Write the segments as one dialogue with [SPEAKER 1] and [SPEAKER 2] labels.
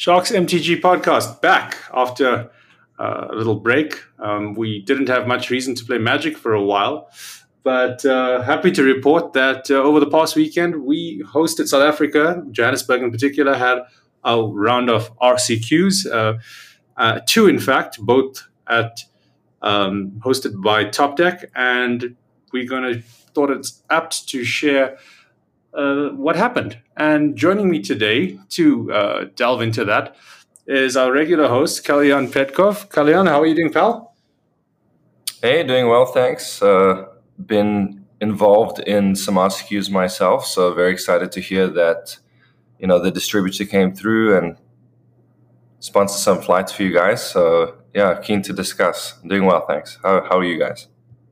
[SPEAKER 1] Sharks MTG podcast back after a little break. We didn't have much reason to play Magic for a while, but happy to report that over the past weekend we hosted South Africa. Johannesburg in particular had a round of RCQs, two in fact, both at hosted by Top Deck, and thought it's apt to share what happened. And joining me today to delve into that is our regular host, Kalyan Petkov. Kalyan, how are you doing, pal?
[SPEAKER 2] Hey, doing well, thanks. Been involved in some RCQs myself, so very excited to hear that, the distributor came through and sponsored some flights for you guys. So, yeah, keen to discuss. Doing well, thanks. How are you guys?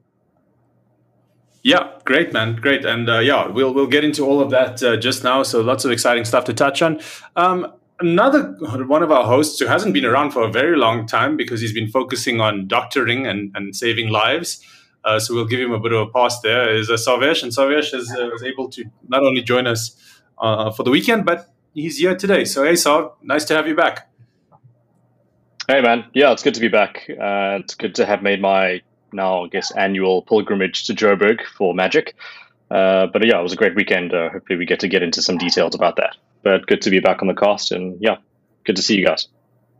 [SPEAKER 1] Yeah, great, man, great, and we'll get into all of that just now. So lots of exciting stuff to touch on. Another one of our hosts who hasn't been around for a very long time because he's been focusing on doctoring and saving lives. So we'll give him a bit of a pass there. Is Sarvesh, and Sarvesh was able to not only join us for the weekend, but he's here today. So hey, Sarv, nice to have you back.
[SPEAKER 3] Hey, man. Yeah, it's good to be back. It's good to have made my now, I guess, annual pilgrimage to Joburg for Magic. But yeah, it was a great weekend. Hopefully we get into some details about that. But good to be back on the cast, and yeah, good to see you guys.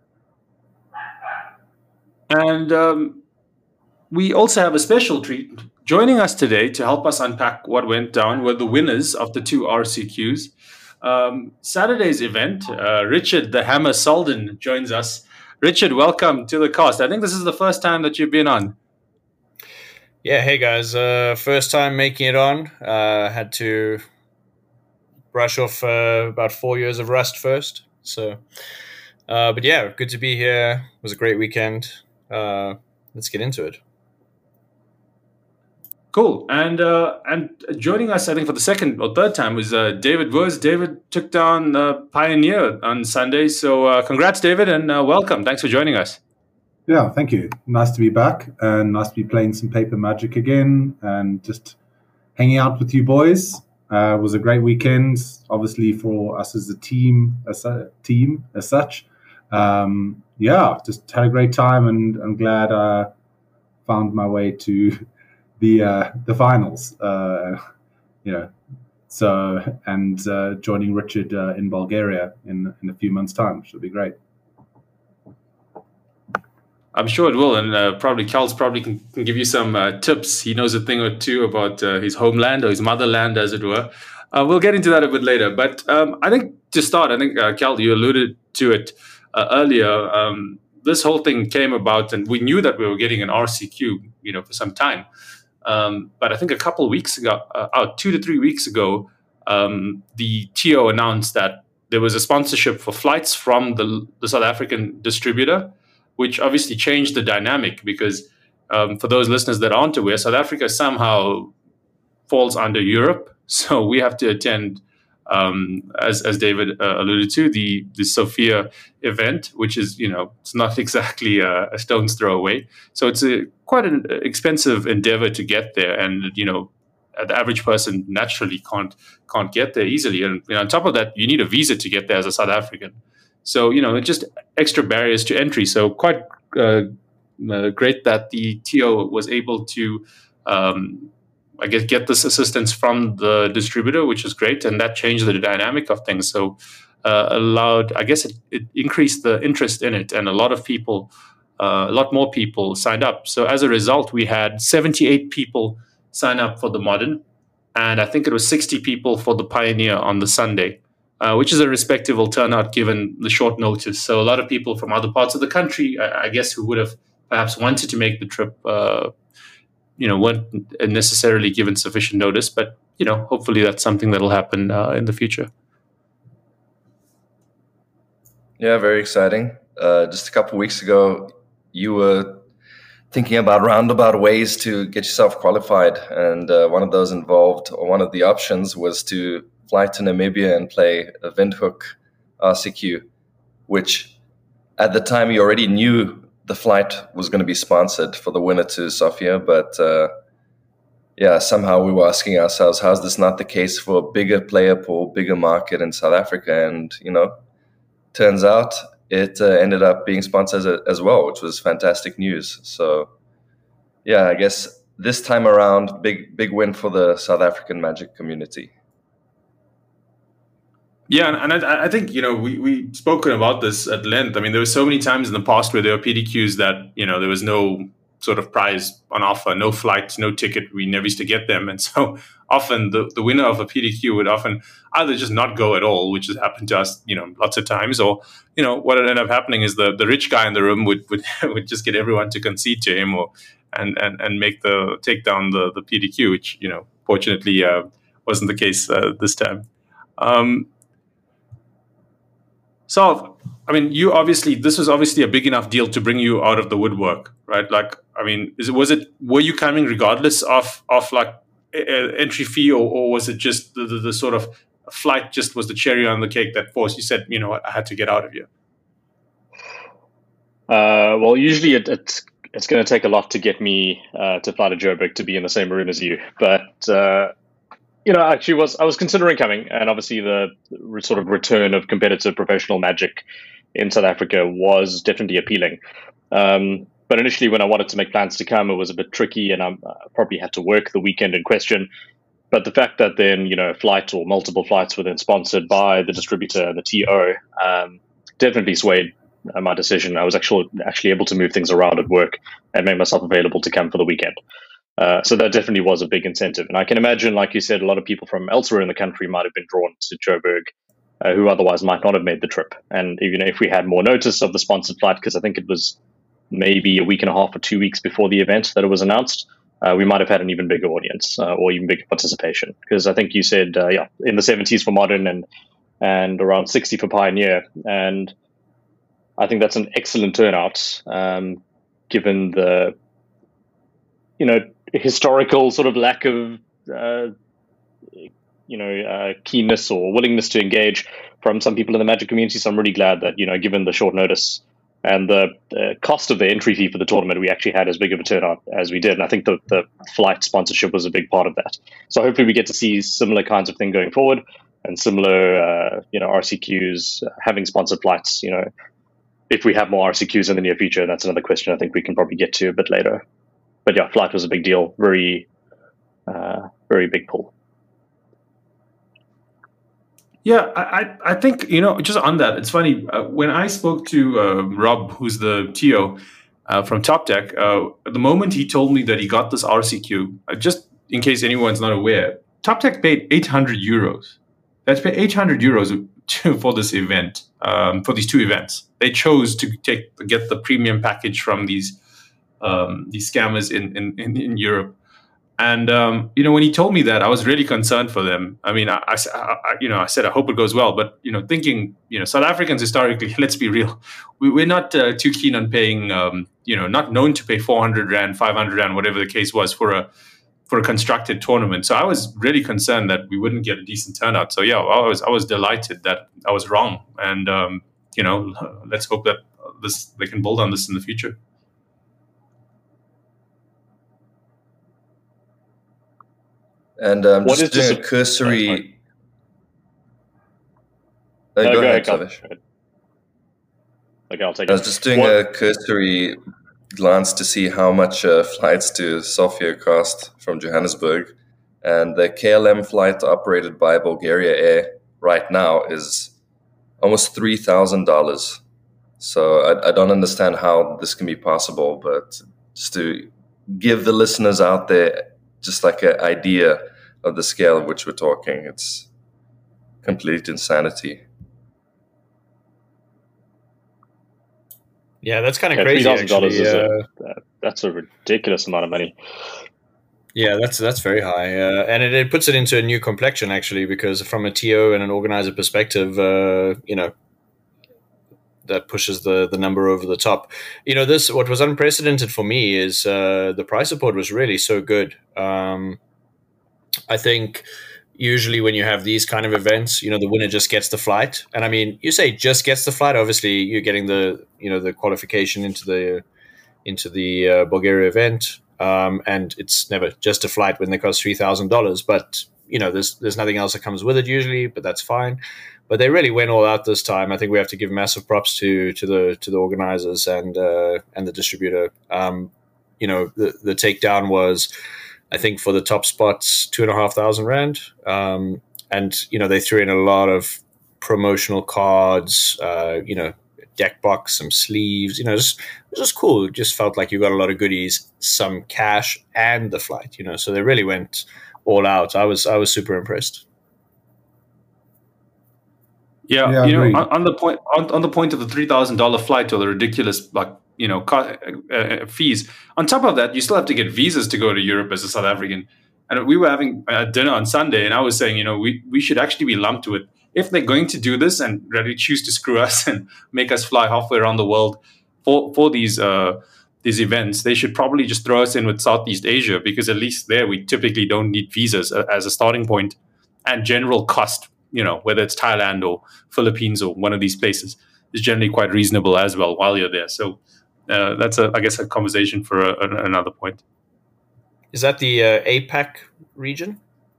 [SPEAKER 1] And we also have a special treat. Joining us today to help us unpack what went down were the winners of the two RCQs. Saturday's event, Richard the Hammer Selden joins us. Richard, welcome to the cast. I think this is the first time that you've been on.
[SPEAKER 4] Yeah, hey guys. First time making it on. Had to brush off about 4 years of rust first. So, but yeah, good to be here. It was a great weekend. Let's get into it.
[SPEAKER 1] Cool. And joining us, I think for the second or third time, was David Wurz. David took down Pioneer on Sunday. So congrats, David, and welcome. Thanks for joining us.
[SPEAKER 5] Yeah, thank you. Nice to be back and nice to be playing some paper Magic again and just hanging out with you boys. It was a great weekend, obviously for us as a team as such. Just had a great time, and I'm glad I found my way to the finals. Joining Richard in Bulgaria in a few months' time, which will be great.
[SPEAKER 1] I'm sure it will, and probably Cal's can give you some tips. He knows a thing or two about his homeland or his motherland, as it were. We'll get into that a bit later. But I think to start, Cal, you alluded to it earlier. This whole thing came about, and we knew that we were getting an RCQ, for some time. But I think a couple of weeks ago, 2 to 3 weeks ago, the TO announced that there was a sponsorship for flights from the South African distributor, which obviously changed the dynamic because for those listeners that aren't aware, South Africa somehow falls under Europe. So we have to attend, as David alluded to, the Sophia event, which is, it's not exactly a stone's throw away. So it's quite an expensive endeavor to get there. And, the average person naturally can't get there easily. And on top of that, you need a visa to get there as a South African. So, it's just extra barriers to entry. So quite great that the TO was able to, get this assistance from the distributor, which is great. And that changed the dynamic of things. So it increased the interest in it. And a lot more people signed up. So as a result, we had 78 people sign up for the Modern. And I think it was 60 people for the Pioneer on the Sunday. Which is a respectable turnout given the short notice. So a lot of people from other parts of the country, I guess, who would have perhaps wanted to make the trip, weren't necessarily given sufficient notice. But, hopefully that's something that'll happen in the future.
[SPEAKER 2] Yeah, very exciting. Just a couple of weeks ago, you were thinking about roundabout ways to get yourself qualified. And one of the options was to fly to Namibia and play a Windhoek RCQ, which at the time you already knew the flight was going to be sponsored for the winner to Sofia. But somehow we were asking ourselves, how is this not the case for a bigger player pool, bigger market in South Africa? And, turns out it ended up being sponsored as well, which was fantastic news. So, yeah, I guess this time around, big win for the South African Magic community.
[SPEAKER 1] Yeah, and I think, we've spoken about this at length. I mean, there were so many times in the past where there were PDQs that, there was no sort of prize on offer, no flight, no ticket. We never used to get them. And so often the winner of a PDQ would often either just not go at all, which has happened to us, lots of times, or, what ended up happening is the rich guy in the room would would just get everyone to concede to him and take down the PDQ, which, fortunately wasn't the case this time. So, I mean, this was obviously a big enough deal to bring you out of the woodwork, right? Like, I mean, were you coming regardless of like entry fee, or was it just the sort of flight just was the cherry on the cake that forced you said, I had to get out of here?
[SPEAKER 3] Well, usually it's going to take a lot to get me to fly to Joburg to be in the same room as you, but. Actually, I was considering coming, and obviously the sort of return of competitive professional Magic in South Africa was definitely appealing. But initially, when I wanted to make plans to come, it was a bit tricky, and I probably had to work the weekend in question. But the fact that then, a flight or multiple flights were then sponsored by the distributor, the TO, definitely swayed my decision. I was actually able to move things around at work and make myself available to come for the weekend. So that definitely was a big incentive. And I can imagine, like you said, a lot of people from elsewhere in the country might have been drawn to Joburg who otherwise might not have made the trip. And if we had more notice of the sponsored flight, because I think it was maybe a week and a half or 2 weeks before the event that it was announced, we might have had an even bigger audience or even bigger participation. Because I think you said, in the 70s for Modern and around 60 for Pioneer. And I think that's an excellent turnout, given the, historical sort of lack of, keenness or willingness to engage from some people in the Magic community. So I'm really glad that, given the short notice and the cost of the entry fee for the tournament, we actually had as big of a turnout as we did. And I think the flight sponsorship was a big part of that. So hopefully we get to see similar kinds of thing going forward and similar, RCQs having sponsored flights, if we have more RCQs in the near future. That's another question I think we can probably get to a bit later. But yeah, flight was a big deal. Very, very big pull.
[SPEAKER 1] Yeah, I think, just on that, it's funny. When I spoke to Rob, who's the TO from Top Deck, the moment he told me that he got this RCQ, just in case anyone's not aware, Top Deck paid 800 euros. That's paid 800 euros for this event, for these two events. They chose to get the premium package from these scammers in Europe. And, when he told me that, I was really concerned for them. I mean, I said, I hope it goes well. But, thinking, South Africans historically, let's be real, we're not too keen on paying, not known to pay 400 Rand, 500 Rand, whatever the case was for a constructed tournament. So I was really concerned that we wouldn't get a decent turnout. So, yeah, I was delighted that I was wrong. And, let's hope that they can build on this in the future.
[SPEAKER 2] And just doing a cursory.
[SPEAKER 3] Go ahead, Savish. Okay, I'll take it.
[SPEAKER 2] I was just doing a cursory glance to see how much flights to Sofia cost from Johannesburg, and the KLM flight operated by Bulgaria Air right now is almost $3,000. So I don't understand how this can be possible, but just to give the listeners out there just like an idea of the scale of which we're talking. It's complete insanity.
[SPEAKER 4] Yeah, that's kind of crazy. $3,000
[SPEAKER 3] that's a ridiculous amount of money.
[SPEAKER 4] Yeah, that's very high, and it puts it into a new complexion actually, because from a TO and an organizer perspective, that pushes the number over the top. What was unprecedented for me is the prize support was really so good. I think usually when you have these kind of events, the winner just gets the flight. And I mean, you say just gets the flight, obviously you're getting the qualification into the Bulgaria event. And it's never just a flight when they cost $3,000, but there's nothing else that comes with it usually, but that's fine. But they really went all out this time. I think we have to give massive props to the organizers and the distributor. The takedown was, I think, for the top spots, 2,500 rand. And they threw in a lot of promotional cards, deck box, some sleeves, it was just cool. It just felt like you got a lot of goodies, some cash, and the flight, so they really went all out. I was super impressed.
[SPEAKER 1] Yeah, on the point of the $3,000 flight or the ridiculous fees. On top of that, you still have to get visas to go to Europe as a South African. And we were having dinner on Sunday, and I was saying, we should actually be lumped with, if they're going to do this and really choose to screw us and make us fly halfway around the world for these events, they should probably just throw us in with Southeast Asia, because at least there we typically don't need visas as a starting point, and general cost, whether it's Thailand or Philippines or one of these places, is generally quite reasonable as well while you're there. So that's I guess a conversation for another point.
[SPEAKER 4] Is that the APAC region?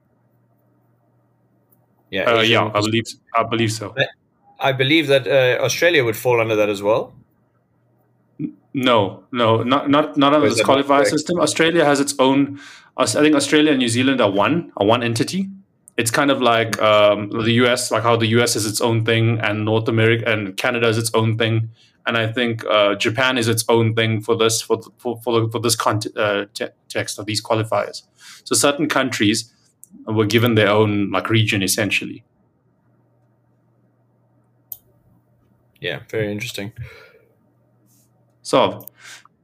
[SPEAKER 4] Yeah,
[SPEAKER 1] I believe so.
[SPEAKER 4] I believe that Australia would fall under that as well.
[SPEAKER 1] No, not under this qualifier system. Australia has its own. I think Australia and New Zealand are one entity. It's kind of like the US, like how the US is its own thing, and North America and Canada is its own thing, and I think Japan is its own thing for this context of these qualifiers. So certain countries were given their own region essentially.
[SPEAKER 4] Yeah, very interesting.
[SPEAKER 1] So,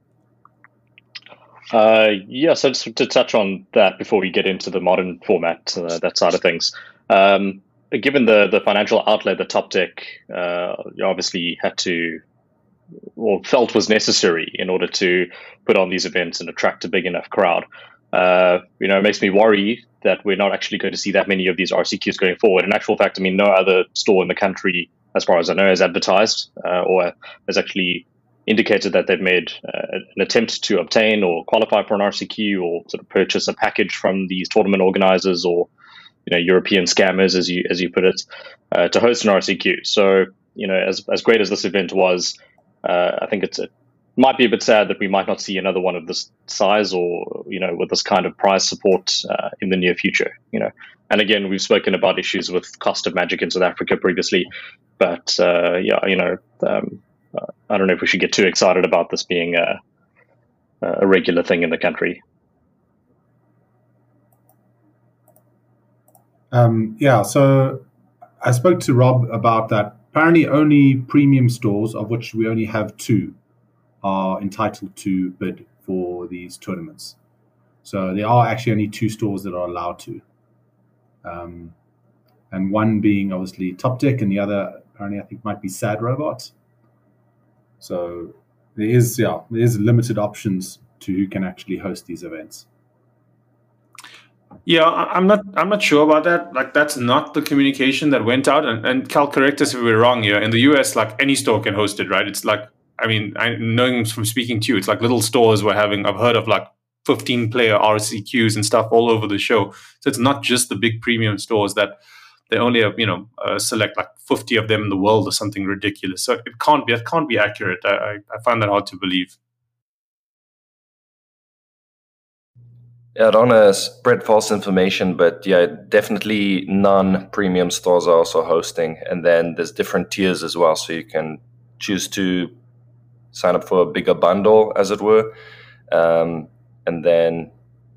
[SPEAKER 3] so just to touch on that before we get into the modern format, that side of things. Given the financial outlay that Top Deck obviously had to, or felt was necessary in order to put on these events and attract a big enough crowd, it makes me worry that we're not actually going to see that many of these RCQs going forward. In actual fact, no other store in the country, as far as I know, has advertised or has actually indicated that they've made an attempt to obtain or qualify for an RCQ or sort of purchase a package from these tournament organizers or European scammers, as you put it, to host an RCQ. So as great as this event was, I think it might be a bit sad that we might not see another one of this size or with this kind of prize support in the near future. And again, we've spoken about issues with cost of Magic in South Africa previously, but I don't know if we should get too excited about this being a regular thing in the country.
[SPEAKER 5] So I spoke to Rob about that. Apparently only premium stores, of which we only have 2, are entitled to bid for these tournaments. So there are actually only 2 stores that are allowed to. And one being obviously Top Deck, and the other apparently I think might be Sad Robot. So there is limited options to who can actually host these events.
[SPEAKER 1] Yeah, I'm not sure about that. That's not the communication that went out. And Cal, correct us if we're wrong here. In the US, any store can host it, right? It's knowing from speaking to you, it's like little stores I've heard of 15-player RCQs and stuff all over the show. So it's not just the big premium stores that they only have, select 50 of them in the world or something ridiculous. So it can't be accurate. I find that hard to believe.
[SPEAKER 2] Yeah, I don't want to spread false information, but yeah, definitely non-premium stores are also hosting. And then there's different tiers as well. So you can choose to sign up for a bigger bundle, as it were. And then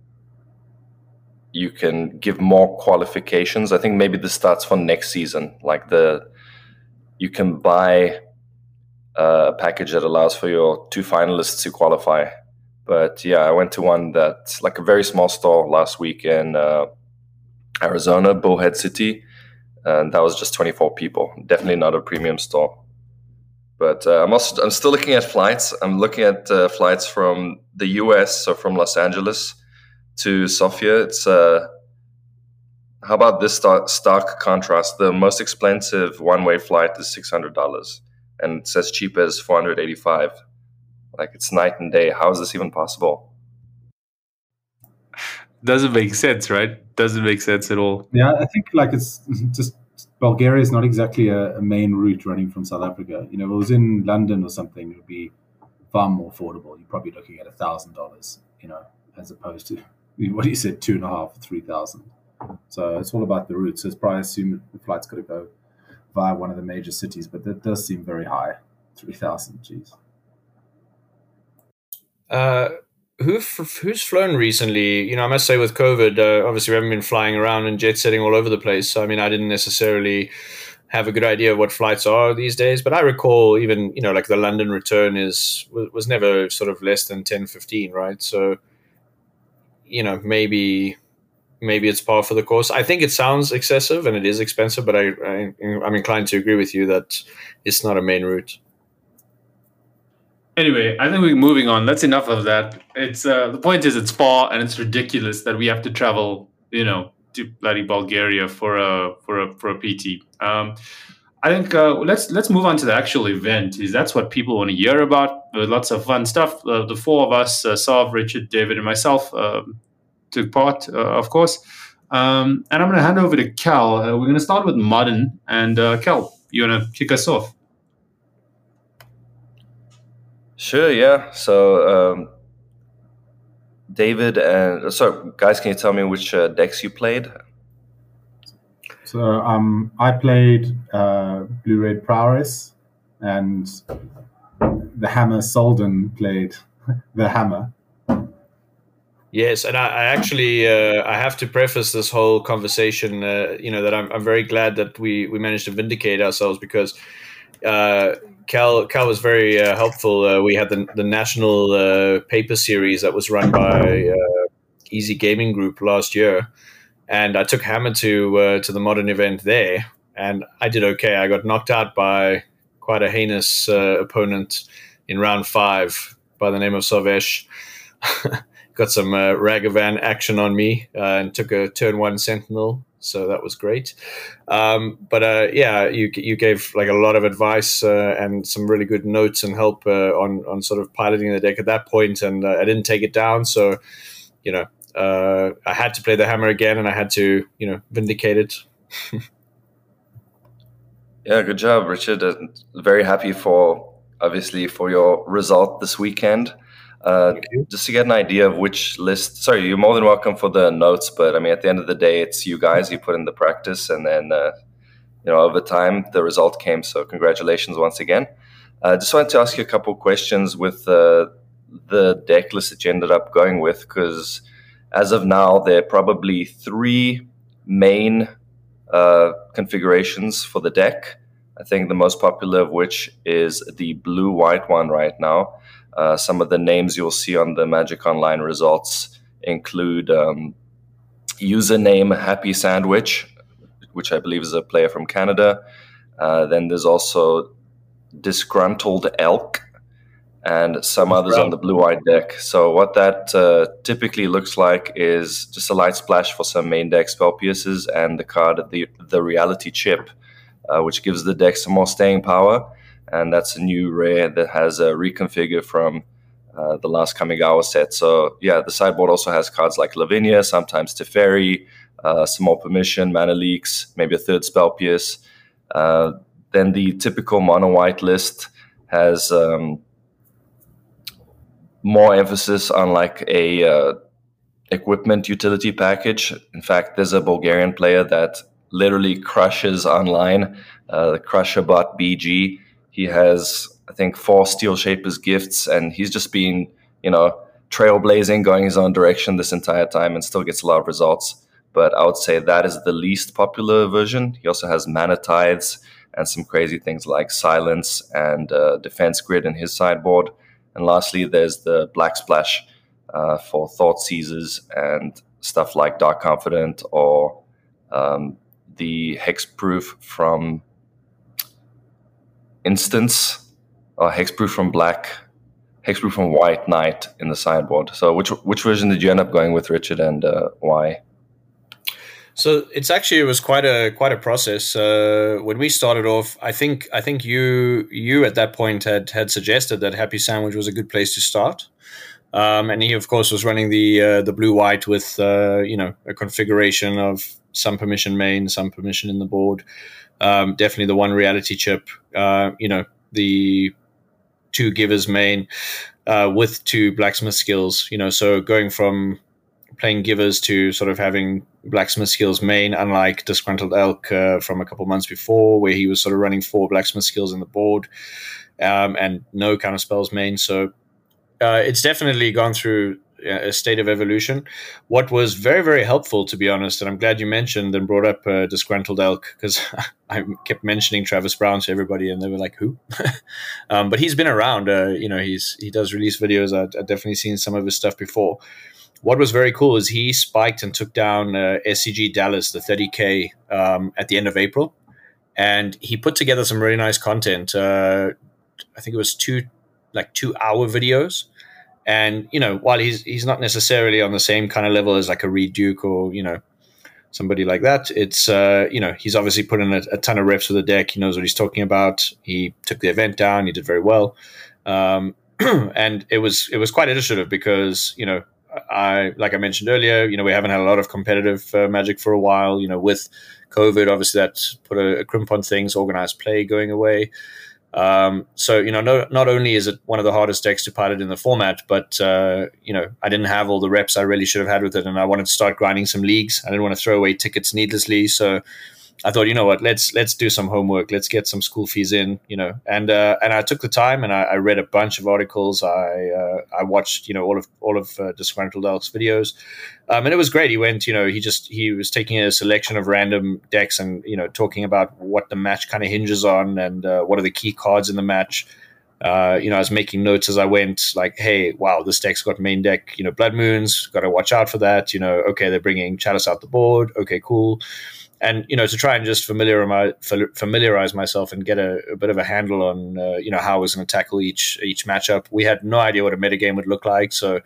[SPEAKER 2] you can give more qualifications. I think maybe this starts for next season. You can buy a package that allows for your 2 finalists to qualify. But yeah, I went to one that's a very small store last week in Arizona, Bullhead City, and that was just 24 people. Definitely not a premium store. But I'm still looking at flights. I'm looking at flights from the US, so from Los Angeles to Sofia. It's how about this stark contrast? The most expensive one-way flight is $600, and it's as cheap as $485. It's night and day. How is this even possible?
[SPEAKER 1] doesn't make sense, right? Doesn't make sense at all.
[SPEAKER 5] Yeah, I think like it's just Bulgaria is not exactly a main route running from South Africa. If it was in London or something, it would be far more affordable. You're probably looking at $1,000, as opposed to what you said, 2,500, 3,000. So it's all about the route. So it's probably assume the flight's got to go via one of the major cities, but that does seem very high. 3,000, geez.
[SPEAKER 4] Who's flown recently? I must say with COVID, obviously we haven't been flying around and jet setting all over the place. So, I didn't necessarily have a good idea of what flights are these days. But I recall even, like the London return was never sort of less than 10, 15, right? So, maybe it's par for the course. I think it sounds excessive and it is expensive, but I'm inclined to agree with you that it's not a main route.
[SPEAKER 1] Anyway, I think we're moving on. That's enough of that. It's the point is it's far and it's ridiculous that we have to travel, to bloody Bulgaria for a PT. I think let's move on to the actual event. That's what people want to hear about. Lots of fun stuff. The four of us, Sav, Richard, David, and myself, took part, of course. And I'm going to hand over to Cal. We're going to start with Modern. And Cal, you want to kick us off?
[SPEAKER 2] Sure, yeah. So, David guys, can you tell me which decks you played?
[SPEAKER 5] So, I played Blue-Red Prowess, and the Hammer Solden played the Hammer.
[SPEAKER 4] Yes, and I actually I have to preface this whole conversation, that I'm very glad that we managed to vindicate ourselves because Cal was very helpful. We had the national paper series that was run by Easy Gaming Group last year, and I took Hammer to the Modern event there, and I did okay. I got knocked out by quite a heinous opponent in round 5 by the name of Savesh. Got some Ragavan action on me and took a turn 1 Sentinel. So that was great. But you gave like a lot of advice and some really good notes and help on sort of piloting the deck at that point. And I didn't take it down. So, I had to play the Hammer again and I had to, vindicate it.
[SPEAKER 2] Yeah, good job, Richard. Very happy for your result this weekend. Just to get an idea of which list. Sorry, you're more than welcome for the notes, but at the end of the day, it's you guys. You put in the practice, and then over time the result came. So congratulations once again. Just wanted to ask you a couple questions with the deck list that you ended up going with, because as of now there are probably 3 main configurations for the deck. I think the most popular of which is the blue-white one right now. Some of the names you'll see on the Magic Online results include username Happy Sandwich, which I believe is a player from Canada. Then there's also Disgruntled Elk and some others on the blue-white deck. So what that typically looks like is just a light splash for some main deck spell pierces and the card, the Reality Chip, which gives the deck some more staying power. And that's a new rare that has a reconfigure from the last Kamigawa set. So, yeah, the sideboard also has cards like Lavinia, sometimes Teferi, some more Permission, Mana Leaks, maybe a 3rd Spell Pierce. Then the typical mono-white list has more emphasis on like a equipment utility package. In fact, there's a Bulgarian player that literally crushes online, the CrusherBot BG. He has, I think, 4 Steel Shaper's gifts, and he's just been, trailblazing, going his own direction this entire time and still gets a lot of results. But I would say that is the least popular version. He also has Mana Tides and some crazy things like Silence and Defense Grid in his sideboard. And lastly, there's the Black Splash for Thought Seizers and stuff like Dark Confidant or the Hexproof from Instance, Hexproof from White Knight in the sideboard. So which version did you end up going with, Richard, and why?
[SPEAKER 4] So it was quite a process. When we started off, I think you at that point had suggested that Happy Sandwich was a good place to start. And he, of course, was running the blue-white with a configuration of some permission main, some permission in the board. Definitely the one reality chip. The 2 givers main with 2 blacksmith skills. So going from playing givers to sort of having blacksmith skills main, unlike Disgruntled Elk from a couple months before, where he was sort of running 4 blacksmith skills in the board and no counter spells main. So it's definitely gone through a state of evolution. What was very, very helpful, to be honest, and I'm glad you mentioned and brought up Disgruntled Elk, because I kept mentioning Travis Brown to everybody, and they were like, "Who?" But he's been around. He does release videos. I've definitely seen some of his stuff before. What was very cool is he spiked and took down SCG Dallas, the 30K, at the end of April, and he put together some really nice content. I think it was 2-hour videos. And, while he's not necessarily on the same kind of level as like a Reed Duke or, somebody like that, it's, he's obviously put in a ton of reps with the deck. He knows what he's talking about. He took the event down. He did very well. And it was quite illustrative because, like I mentioned earlier, we haven't had a lot of competitive Magic for a while, with COVID, obviously that put a crimp on things, organized play going away. So, not only is it one of the hardest decks to pilot in the format, but, I didn't have all the reps I really should have had with it. And I wanted to start grinding some leagues. I didn't want to throw away tickets needlessly. So I thought, let's do some homework. Let's get some school fees in, and I took the time and I read a bunch of articles. I watched, all of Disgruntled Elk's videos. And it was great. He went, he was taking a selection of random decks and, talking about what the match kind of hinges on and what are the key cards in the match. I was making notes as I went, like, hey, wow, this deck's got main deck, Blood Moons, got to watch out for that. Okay, they're bringing Chalice out the board. Okay, cool. And, to try and just familiarize myself and get a bit of a handle on, how I was going to tackle each matchup. We had no idea what a metagame would look like. So,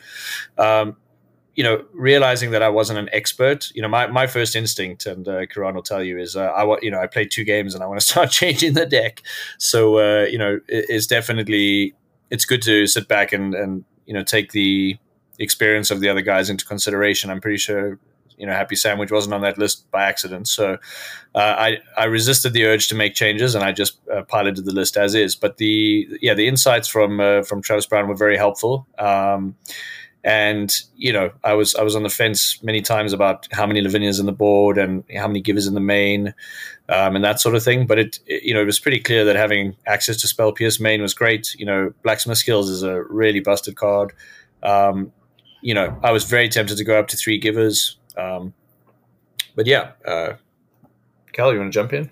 [SPEAKER 4] realizing that I wasn't an expert, my first instinct, and Kiran will tell you, is I played 2 games and I want to start changing the deck. So, it's definitely, it's good to sit back and take the experience of the other guys into consideration. I'm pretty sure, Happy Sandwich wasn't on that list by accident. So I resisted the urge to make changes and I just piloted the list as is. But the insights from Travis Brown were very helpful. And, I was on the fence many times about how many Lavinias in the board and how many givers in the main and that sort of thing. But it was pretty clear that having access to Spell Pierce main was great. Blacksmith Skills is a really busted card. I was very tempted to go up to 3 givers. But yeah, Cal, you want to jump in?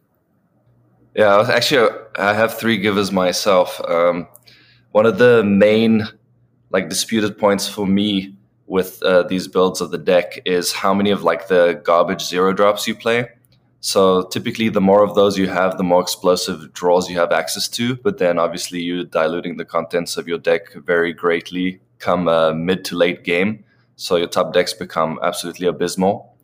[SPEAKER 2] Yeah, I have 3 givers myself. One of the main disputed points for me with these builds of the deck is how many of the garbage 0 drops you play. So typically the more of those you have, the more explosive draws you have access to, but then obviously you're diluting the contents of your deck very greatly come mid to late game. So your top decks become absolutely abysmal.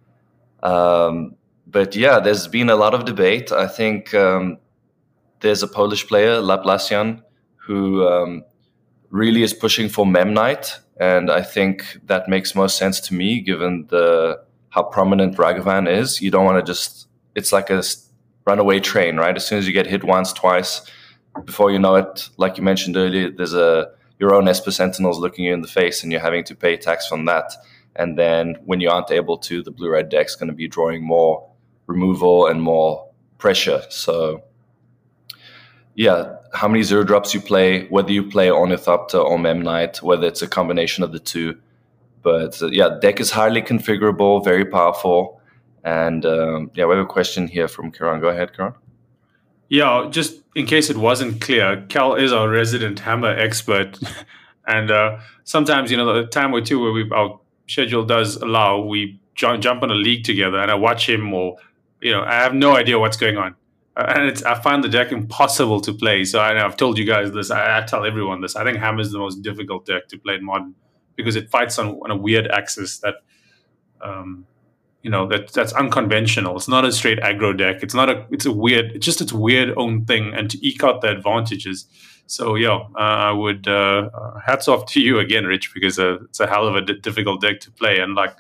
[SPEAKER 2] But yeah, there's been a lot of debate. I think there's a Polish player, Laplacian, who really is pushing for Memnite. And I think that makes most sense to me, given how prominent Ragavan is. You don't want to it's like a runaway train, right? As soon as you get hit once, twice, before you know it, like you mentioned earlier, there's your own Esper Sentinels looking you in the face and you're having to pay tax from that. And then when you aren't able to, the blue-red deck's going to be drawing more removal and more pressure. So yeah, how many 0 drops you play, whether you play Ornithopter or Memnite, whether it's a combination of the 2. But deck is highly configurable, very powerful. And we have a question here from Kiran. Go ahead, Kiran.
[SPEAKER 1] Yeah, just in case it wasn't clear, Cal is our resident Hammer expert. And sometimes, the time or two where our schedule does allow, we jump on a league together and I watch him or, I have no idea what's going on. And I find the deck impossible to play. So I've told you guys this. I tell everyone this. I think Hammer is the most difficult deck to play in Modern because it fights on a weird axis that, that's unconventional. It's not a straight aggro deck. It's a weird, it's weird own thing, and to eke out the advantages. So I would hats off to you again, Rich, because it's a hell of a difficult deck to play. And like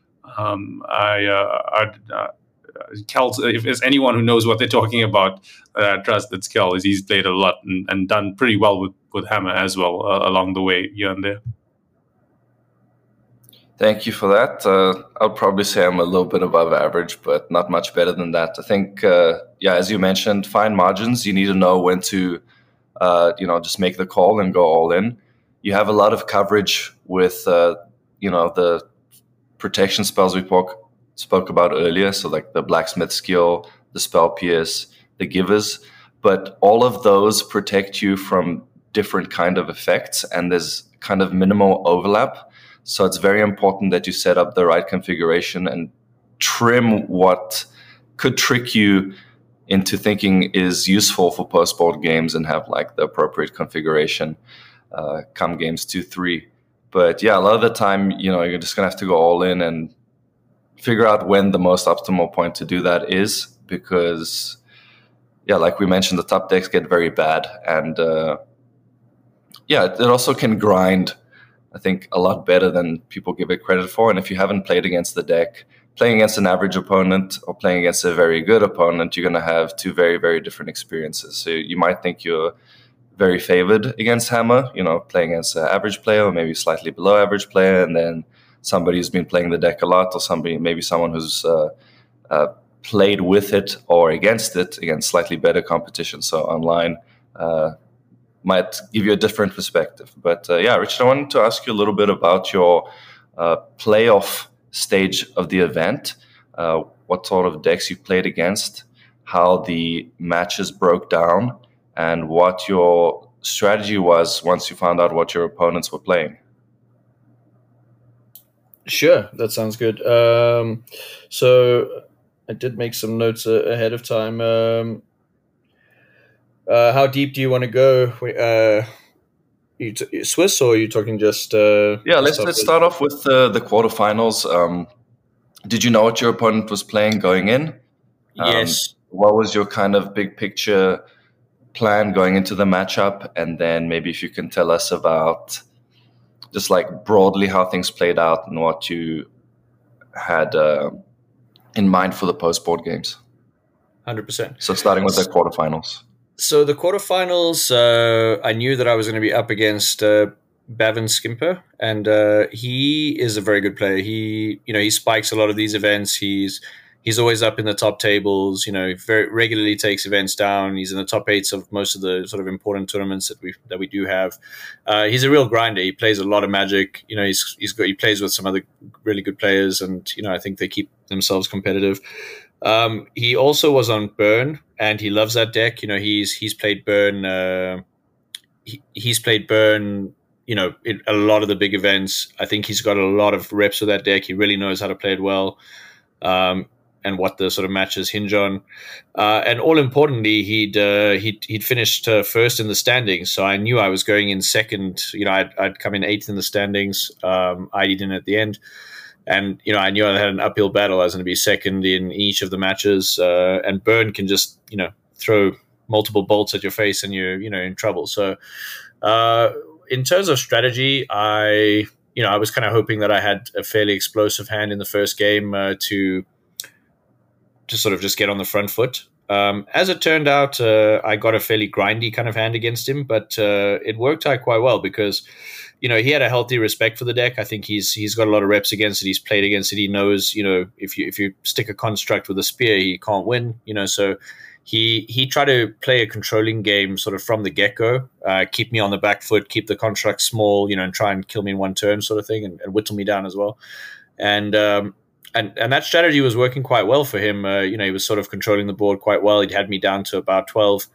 [SPEAKER 1] Kel, if there's anyone who knows what they're talking about, trust that Kel is. He's played a lot and done pretty well with Hammer as well along the way here and there.
[SPEAKER 2] Thank you for that. I'll probably say I'm a little bit above average, but not much better than that. I think, as you mentioned, fine margins. You need to know when to, just make the call and go all in. You have a lot of coverage with, the protection spells we spoke about earlier. So like the Blacksmith skill, the Spell Pierce, the Givers. But all of those protect you from different kind of effects, and there's kind of minimal overlap. So it's very important that you set up the right configuration and trim what could trick you into thinking is useful for post-board games, and have like the appropriate configuration come games 2-3. But a lot of the time, you're just going to have to go all in and figure out when the most optimal point to do that is, because, like we mentioned, the top decks get very bad. And it also can grind, I think, a lot better than people give it credit for. And if you haven't played against the deck, playing against an average opponent or playing against a very good opponent, you're going to have two very, very different experiences. So you might think you're very favored against Hammer, playing against an average player or maybe slightly below average player, and then somebody who's been playing the deck a lot, or someone who's played with it or against slightly better competition. So online, might give you a different perspective. But Richard, I wanted to ask you a little bit about your playoff stage of the event, what sort of decks you played against, how the matches broke down, and what your strategy was once you found out what your opponents were playing.
[SPEAKER 4] Sure, that sounds good. So I did make some notes ahead of time. How deep do you want to go? Swiss, or are you talking just?
[SPEAKER 2] Let's start off with the quarterfinals. Did you know what your opponent was playing going in?
[SPEAKER 4] Yes.
[SPEAKER 2] What was your kind of big picture plan going into the matchup? And then maybe if you can tell us about just like broadly how things played out and what you had in mind for the post-board games.
[SPEAKER 4] 100%.
[SPEAKER 2] So starting with the quarterfinals.
[SPEAKER 4] So the quarterfinals, I knew that I was going to be up against Bavin Skimper, and he is a very good player. He spikes a lot of these events. He's always up in the top tables. Very regularly takes events down. He's in the top 8s of most of the sort of important tournaments that we do have. He's a real grinder. He plays a lot of Magic. He plays with some other really good players, and I think they keep themselves competitive. He also was on Burn, and he loves that deck. He's played Burn. He's played Burn. In a lot of the big events. I think he's got a lot of reps with that deck. He really knows how to play it well, and what the sort of matches hinge on. And all importantly, he'd finished first in the standings. So I knew I was going in second. I'd come in 8th in the standings. I'd in at the end. And, I knew I had an uphill battle. I was going to be second in each of the matches. And Burn can just, throw multiple bolts at your face and you're, in trouble. So in terms of strategy, I was kind of hoping that I had a fairly explosive hand in the first game to sort of just get on the front foot. As it turned out, I got a fairly grindy kind of hand against him, but it worked out quite well because he had a healthy respect for the deck. I think he's got a lot of reps against it. He's played against it. He knows, if you stick a construct with a spear, he can't win. So he tried to play a controlling game sort of from the get-go, keep me on the back foot, keep the construct small, and try and kill me in one turn sort of thing, and whittle me down as well. And that strategy was working quite well for him. He was sort of controlling the board quite well. He'd had me down to about 12.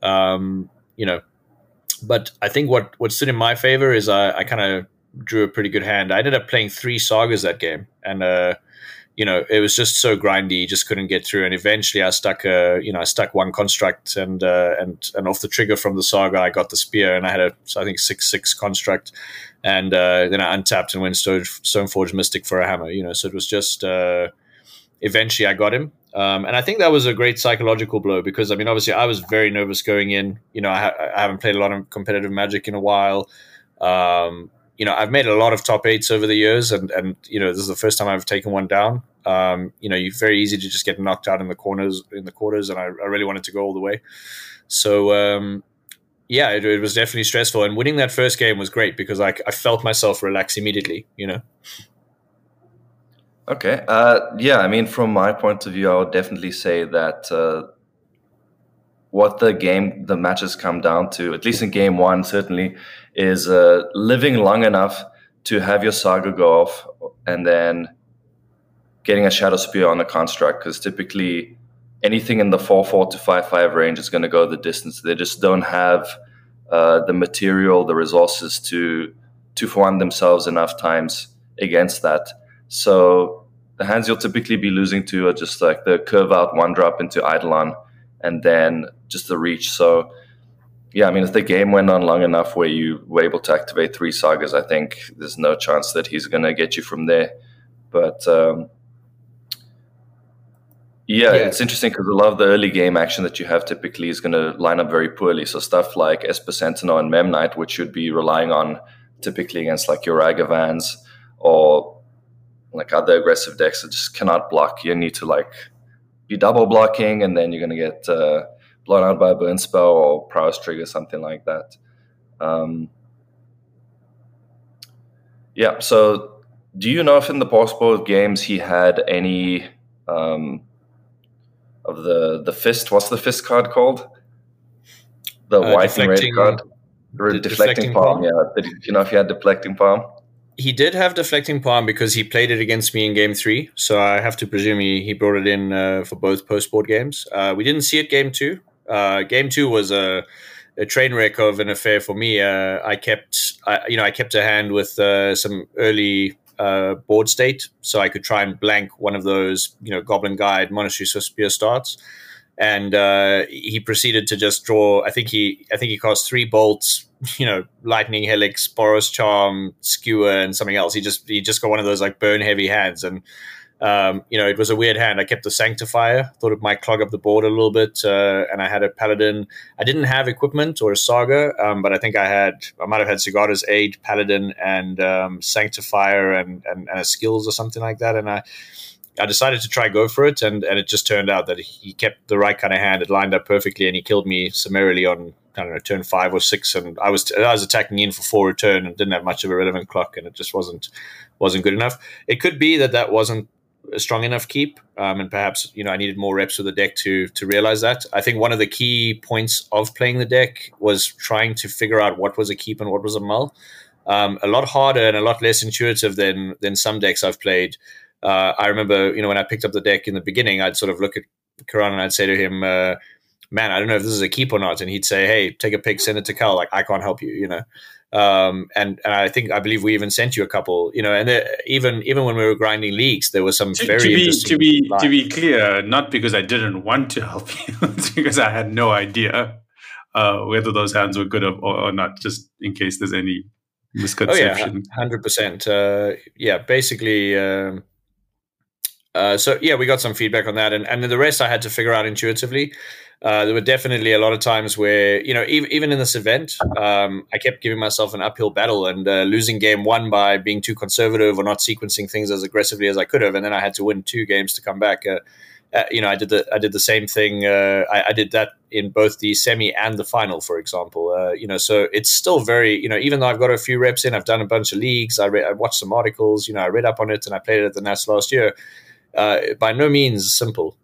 [SPEAKER 4] But I think what stood in my favor is I kind of drew a pretty good hand. I ended up playing 3 sagas that game, and it was just so grindy, you just couldn't get through. And eventually, I stuck one construct, and off the trigger from the saga, I got the spear, and I had I think 6/6 construct, and then I untapped and went Stoneforge Mystic for a hammer. So it was just eventually I got him. And I think that was a great psychological blow because, I mean, obviously I was very nervous going in. I haven't played a lot of competitive Magic in a while. I've made a lot of top 8s over the years, and this is the first time I've taken one down. You're very easy to just get knocked out in the quarters, and I really wanted to go all the way. So, it was definitely stressful. And winning that first game was great because I felt myself relax immediately,
[SPEAKER 2] Okay. I mean, from my point of view, I would definitely say that what the matches come down to, at least in game one, certainly, is living long enough to have your Saga go off and then getting a Shadow Spear on a construct, because typically anything in the 4/4 to 5/5 range is going to go the distance. They just don't have the material, the resources to fund themselves enough times against that. So the hands you'll typically be losing to are just like the curve out 1-drop into Eidolon and then just the reach. So yeah, I mean, if the game went on long enough where you were able to activate 3 Sagas, I think there's no chance that he's going to get you from there. But it's interesting because a lot of the early game action that you have typically is going to line up very poorly. So stuff like Esper Sentinel and Mem Knight, which you'd be relying on typically against like your Ragavans or like other aggressive decks that just cannot block. You need to like be double blocking, and then you're going to get blown out by a burn spell or prowess trigger, something like that. So do you know if in the post-board games he had any of the fist? What's the fist card called? The white and red card? Deflecting Palm. Yeah. Do you know if he had Deflecting Palm?
[SPEAKER 4] He did have Deflecting Palm because he played it against me in game 3. So I have to presume he brought it in for both post-board games. We didn't see it game 2. Game 2 was a train wreck of an affair for me. I kept a hand with some early board state, so I could try and blank one of those, Goblin Guide, Monastery Spear starts. And he proceeded to just draw. I think he cast 3 bolts, Lightning Helix, Boros Charm, Skewer, and something else. He just got one of those like burn heavy hands, and it was a weird hand. I kept the Sanctifier, thought it might clog up the board a little bit, and I had a Paladin. I didn't have equipment or a Saga, but I think I might have had Sigarda's Aid, Paladin, and Sanctifier, and a Skills or something like that, and I decided to try go for it, and it just turned out that he kept the right kind of hand. It lined up perfectly, and he killed me summarily on, I don't know, turn 5 or 6, and I was attacking in for 4 return and didn't have much of a relevant clock, and it just wasn't good enough. It could be that wasn't a strong enough keep, and perhaps I needed more reps with the deck to realize that. I think one of the key points of playing the deck was trying to figure out what was a keep and what was a mull. A lot harder and a lot less intuitive than some decks I've played. I remember, when I picked up the deck in the beginning, I'd sort of look at Karan and I'd say to him, man, I don't know if this is a keep or not. And he'd say, hey, take a pick, send it to Cal. Like, I can't help you, and I believe we even sent you a couple, and even when we were grinding leagues, there was some interesting.
[SPEAKER 1] To be clear, not because I didn't want to help you, it's because I had no idea whether those hands were good or not, just in case there's any misconception.
[SPEAKER 4] Oh, yeah, 100%. Basically... we got some feedback on that, and the rest I had to figure out intuitively. There were definitely a lot of times where, even in this event, I kept giving myself an uphill battle and losing game 1 by being too conservative or not sequencing things as aggressively as I could have, and then I had to win 2 games to come back. I did the same thing. I did that in both the semi and the final, for example. So it's still very, even though I've got a few reps in, I've done a bunch of leagues. I watched some articles. I read up on it, and I played it at the NAS last year. By no means simple,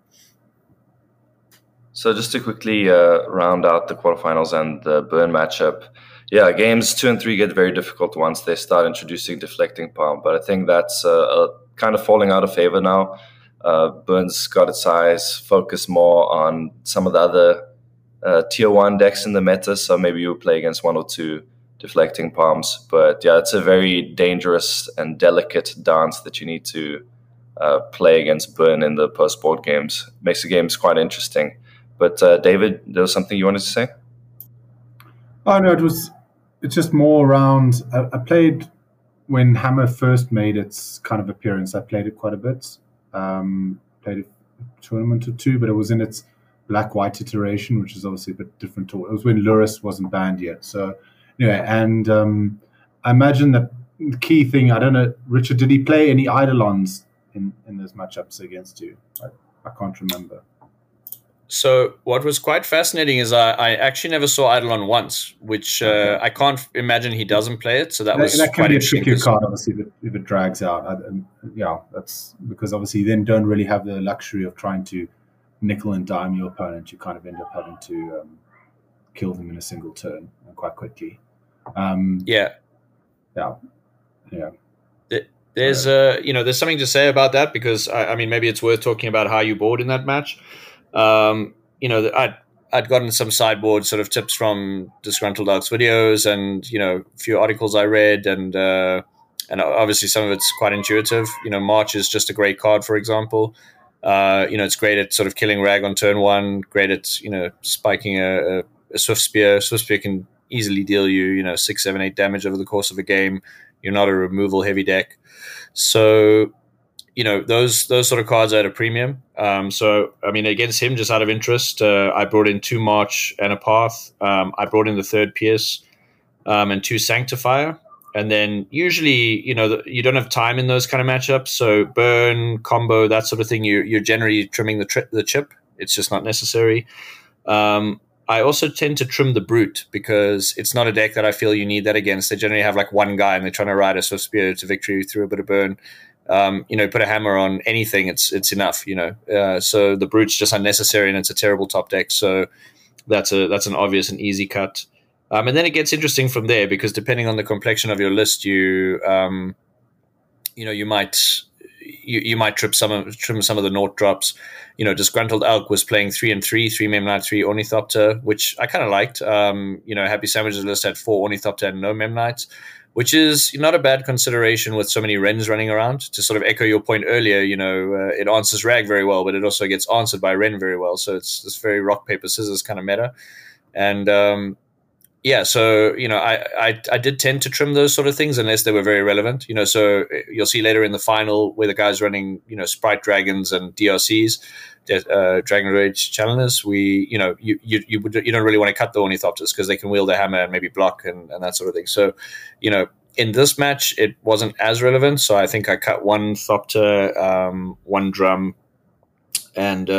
[SPEAKER 2] So just to quickly round out the quarterfinals and the Burn matchup, games 2 and 3 get very difficult once they start introducing Deflecting Palm, but I think that's kind of falling out of favor now. Burn's got its eyes focused more on some of the other tier 1 decks in the meta, so maybe you'll play against 1 or 2 Deflecting Palms, but it's a very dangerous and delicate dance that you need to play against Burn in the post-board games. Makes the games quite interesting. But David, there was something you wanted to say?
[SPEAKER 5] Oh no, it's just more around. I played when Hammer first made its kind of appearance. I played it quite a bit, Played a tournament or two, but it was in its black-white iteration, which is obviously a bit different. It was when Luris wasn't banned yet. So anyway, and I imagine that the key thing, I don't know, Richard, did he play any Eidolons in those matchups against you? I can't remember.
[SPEAKER 4] So what was quite fascinating is I actually never saw Eidolon once, which I can't imagine he doesn't play it. So that was
[SPEAKER 5] that can
[SPEAKER 4] quite
[SPEAKER 5] be a
[SPEAKER 4] interesting.
[SPEAKER 5] trickier card, obviously, if it drags out. Yeah, that's because obviously you then don't really have the luxury of trying to nickel and dime your opponent. You kind of end up having to kill them in a single turn and quite quickly.
[SPEAKER 4] Yeah. There's there's something to say about that, because I mean, maybe it's worth talking about how you board in that match. I'd gotten some sideboard sort of tips from Disgruntled Elk's videos, and a few articles I read, and obviously some of it's quite intuitive. March is just a great card, for example. It's great at sort of killing Rag on turn one, great at spiking a Swift Spear. Swift Spear can easily deal you 6, 7, 8 damage over the course of a game. You're not a removal heavy deck, so those sort of cards are at a premium. So I mean, against him, just out of interest, I brought in 2 March and a Path. I brought in the 3rd Pierce and 2 Sanctifier. And then usually, you don't have time in those kind of matchups. So burn, combo, that sort of thing, you're generally trimming the chip. It's just not necessary. I also tend to trim the Brute, because it's not a deck that I feel you need that against. They generally have like one guy and they're trying to ride a Swift Spear to victory through a bit of burn. Put a hammer on anything, it's enough. So the Brute's just unnecessary, and it's a terrible top deck. So that's an obvious and easy cut. And then it gets interesting from there, because depending on the complexion of your list, you might trim some of the Naught drops. Disgruntled Elk was playing 3 and 3 Memnite, 3 Ornithopter, which I kind of liked. Happy Sandwiches list had 4 Ornithopter and no Memnites, which is not a bad consideration with so many Wrens running around. To sort of echo your point earlier, it answers Rag very well, but it also gets answered by Wren very well. So it's this very rock, paper, scissors kind of meta. And so I did tend to trim those sort of things unless they were very relevant. So you'll see later in the final where the guys running Sprite Dragons and DRCs, Dragon Rage Challengers. You don't really want to cut the Ornithopters, because they can wield a hammer and maybe block and that sort of thing. So in this match it wasn't as relevant. So I think I cut 1 Thopter, 1 Drum, and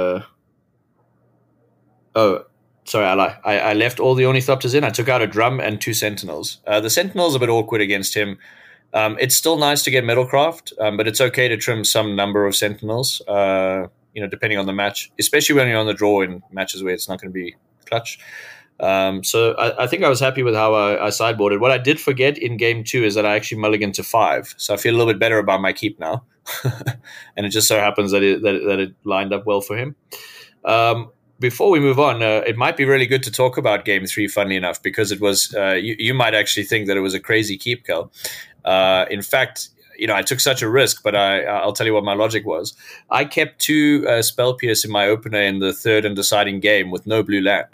[SPEAKER 4] sorry, I lie. I left all the Ornithopters in. I took out a Drum and 2 Sentinels. The Sentinel's a bit awkward against him. It's still nice to get Metalcraft, but it's okay to trim some number of Sentinels, depending on the match, especially when you're on the draw in matches where it's not going to be clutch. So I think I was happy with how I sideboarded. What I did forget in game 2 is that I actually mulliganed to 5. So I feel a little bit better about my keep now. And it just so happens that it lined up well for him. Before we move on, it might be really good to talk about Game 3, funnily enough, because it was you might actually think that it was a crazy keep, Kel. In fact, I took such a risk, but I'll tell you what my logic was. I kept 2 Spell Pierce in my opener in the 3rd and deciding game with no blue land,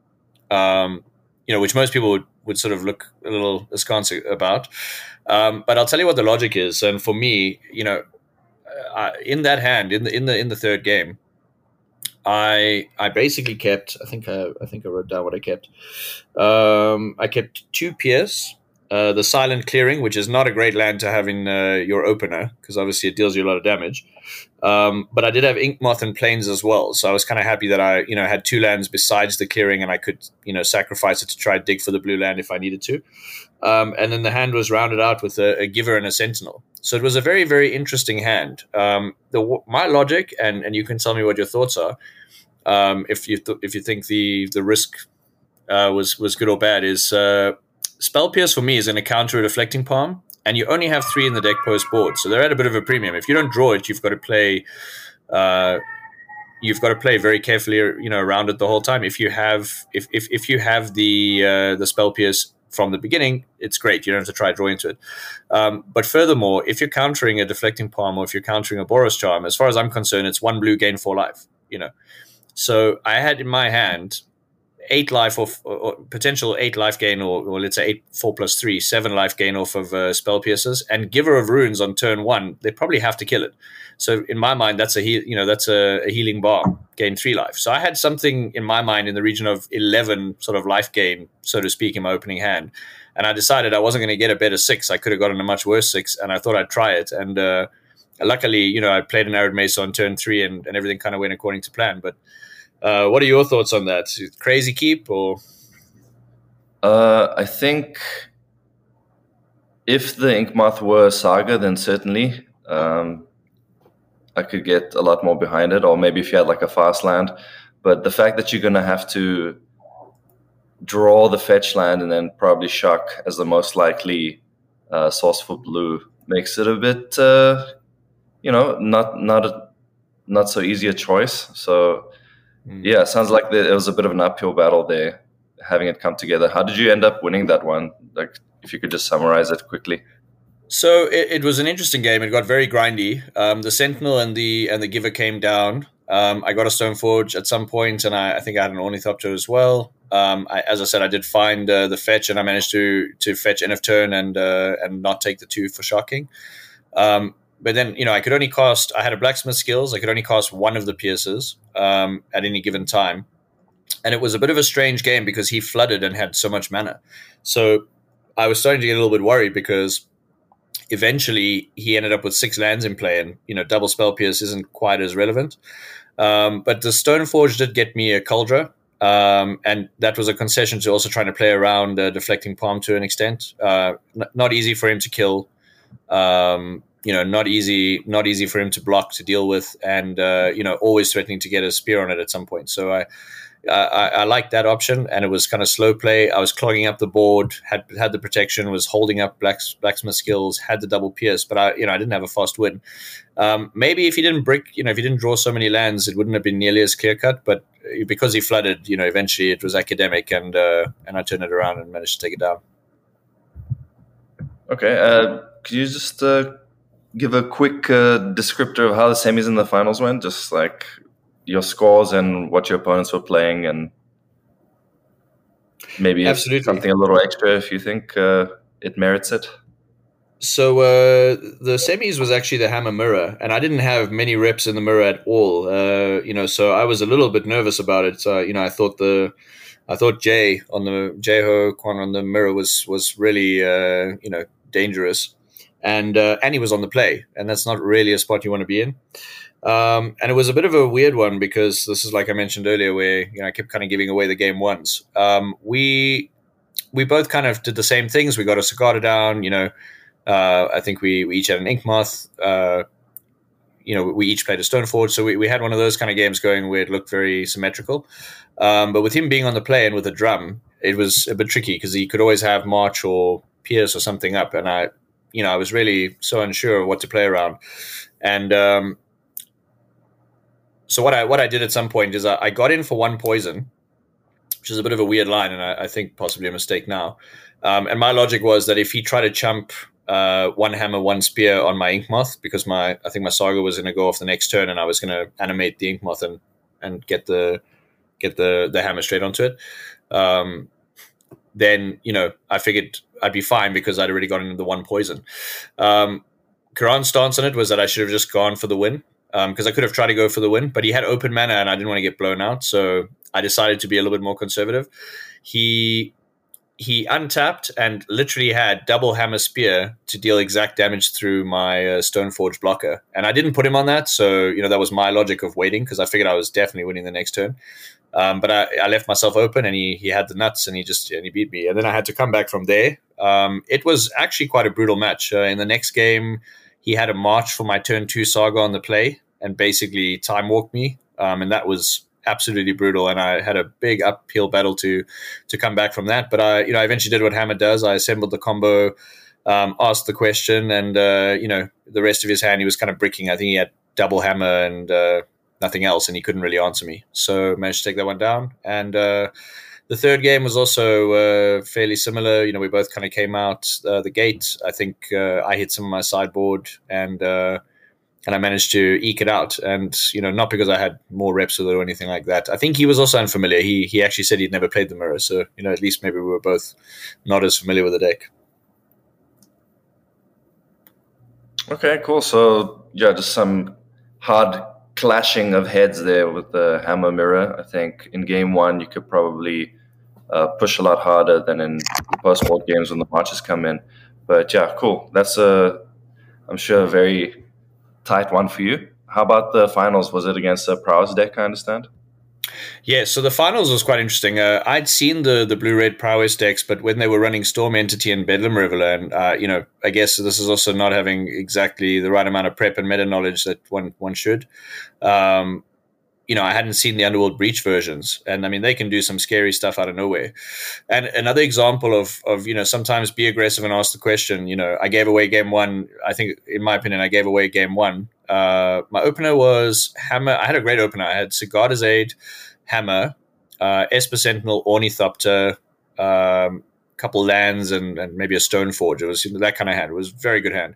[SPEAKER 4] which most people would sort of look a little askance about. But I'll tell you what the logic is. And for me, in that hand, in the 3rd game, I basically kept. I think I wrote down what I kept. I kept 2 Pierce, the Silent Clearing, which is not a great land to have in your opener, because obviously it deals you a lot of damage. But I did have Inkmoth and Plains as well, so I was kind of happy that I had 2 lands besides the clearing, and I could sacrifice it to try and dig for the blue land if I needed to. And then the hand was rounded out with a Giver and a Sentinel. So it was a very, very interesting hand. My logic, and you can tell me what your thoughts are, if you think the risk was good or bad, is Spell Pierce for me is going to counter a Deflecting Palm, and you only have 3 in the deck post board, so they're at a bit of a premium. If you don't draw it, you've got to play very carefully, around it the whole time. If you have the Spell Pierce from the beginning, it's great. You don't have to try to draw into it. But furthermore, if you're countering a Deflecting Palm, or if you're countering a Boros Charm, as far as I'm concerned, it's 1 blue, gain 4 life. So I had in my hand 8 life off, or potential 8 life gain, or let's say 4 plus 3, 7 life gain off of spell pierces, and Giver of Runes on turn 1, they probably have to kill it. So in my mind, that's a healing bar, gain 3 life. So I had something in my mind in the region of 11 sort of life gain, so to speak, in my opening hand. And I decided I wasn't going to get a better 6. I could have gotten a much worse 6, and I thought I'd try it. And luckily, I played an Arid Mesa on turn 3, and everything kind of went according to plan. But what are your thoughts on that? Crazy keep, or?
[SPEAKER 2] I think if the Inkmoth were Saga, then certainly I could get a lot more behind it. Or maybe if you had like a fast land. But the fact that you're going to have to draw the fetch land and then probably shock as the most likely source for blue makes it a bit, not so easy a choice. So. Yeah, it sounds like it was a bit of an uphill battle there, having it come together. How did you end up winning that one? Like, if you could just summarize it quickly.
[SPEAKER 4] So it was an interesting game. It got very grindy. The Sentinel and the Giver came down. I got a Stoneforge at some point, and I think I had an Ornithopter as well. As I said, I did find the fetch, and I managed to fetch end of turn and not take the 2 for shocking. But then, I could only cast, I had a Blacksmith skills. I could only cast 1 of the pierces at any given time. And it was a bit of a strange game because he flooded and had so much mana. So I was starting to get a little bit worried because eventually he ended up with 6 lands in play, and, double spell pierce isn't quite as relevant. But the Stoneforge did get me a Kuldra. And that was a concession to also trying to play around deflecting palm to an extent. Not easy for him to kill. Not easy for him to block, to deal with, and always threatening to get a spear on it at some point. So I liked that option, and it was kind of slow play. I was clogging up the board, had the protection, was holding up blacksmith skills, had the double pierce, but I didn't have a fast win. Maybe if he didn't if he didn't draw so many lands, it wouldn't have been nearly as clear cut. But because he flooded, eventually it was academic, and I turned it around and managed to take it down.
[SPEAKER 2] Okay, could you just give a quick descriptor of how the semis and the finals went? Just like your scores and what your opponents were playing, and maybe
[SPEAKER 4] Absolutely.
[SPEAKER 2] something a little extra if you think it merits it.
[SPEAKER 4] So the semis was actually the Hammer Mirror, and I didn't have many reps in the Mirror at all. So I was a little bit nervous about it. So I thought Jeho Kwon on the Mirror was really dangerous. And he was on the play, and that's not really a spot you want to be in. And it was a bit of a weird one because this is, like I mentioned earlier, where I kept kind of giving away the game once. We both kind of did the same things. We got a Cicada down. I think we each had an Inkmoth. We each played a Stoneforge, so we had one of those kind of games going where it looked very symmetrical. But with him being on the play and with a drum, it was a bit tricky because he could always have March or Pierce or something up, and I was really so unsure of what to play around. And so what I did at some point is I got in for 1 poison, which is a bit of a weird line, and I think possibly a mistake now. And my logic was that if he tried to chump 1 hammer, 1 spear on my Inkmoth, because I think my Saga was going to go off the next turn, and I was going to animate the Inkmoth and get the hammer straight onto it. Then I figured I'd be fine because I'd already gotten into the 1 poison. Karan's stance on it was that I should have just gone for the win, because I could have tried to go for the win, but he had open mana and I didn't want to get blown out, so I decided to be a little bit more conservative. He untapped and literally had double hammer spear to deal exact damage through my Stoneforge blocker, and I didn't put him on that, so that was my logic of waiting because I figured I was definitely winning the next turn. But I left myself open, and he had the nuts, and he beat me, and then I had to come back from there. It was actually quite a brutal match. In the next game, he had a March for my turn 2 Saga on the play, and basically time walked me, and that was absolutely brutal, and I had a big uphill battle to come back from that. But I eventually did what Hammer does. I assembled the combo, asked the question, and the rest of his hand he was kind of bricking. I think he had double hammer and nothing else, and he couldn't really answer me. So managed to take that one down. And the third game was also fairly similar. We both kind of came out the gate. I think I hit some of my sideboard, and and I managed to eke it out. And, not because I had more reps with it or anything like that. I think he was also unfamiliar. He actually said he'd never played the mirror. So, at least maybe we were both not as familiar with the deck.
[SPEAKER 2] Okay, cool. So, yeah, just some hard clashing of heads there with the hammer mirror. I think in game one, you could probably push a lot harder than in post-board games when the marches come in. But yeah, cool. That's I'm sure, a very tight one for you. How about the finals? Was it against a Prowess deck, I understand?
[SPEAKER 4] Yeah, so the finals was quite interesting. I'd seen the blue-red Prowess decks, but when they were running Storm Entity and Bedlam Riverland, I guess this is also not having exactly the right amount of prep and meta knowledge that one should. I hadn't seen the Underworld Breach versions, and I mean they can do some scary stuff out of nowhere. And another example of sometimes be aggressive and ask the question. I gave away game one. I think, in my opinion, I gave away game one. My opener was Hammer. I had a great opener. I had Sigarda's Aid, Hammer, Esper Sentinel, Ornithopter, couple lands, and maybe a Stoneforge. It was that kind of hand. It was a very good hand.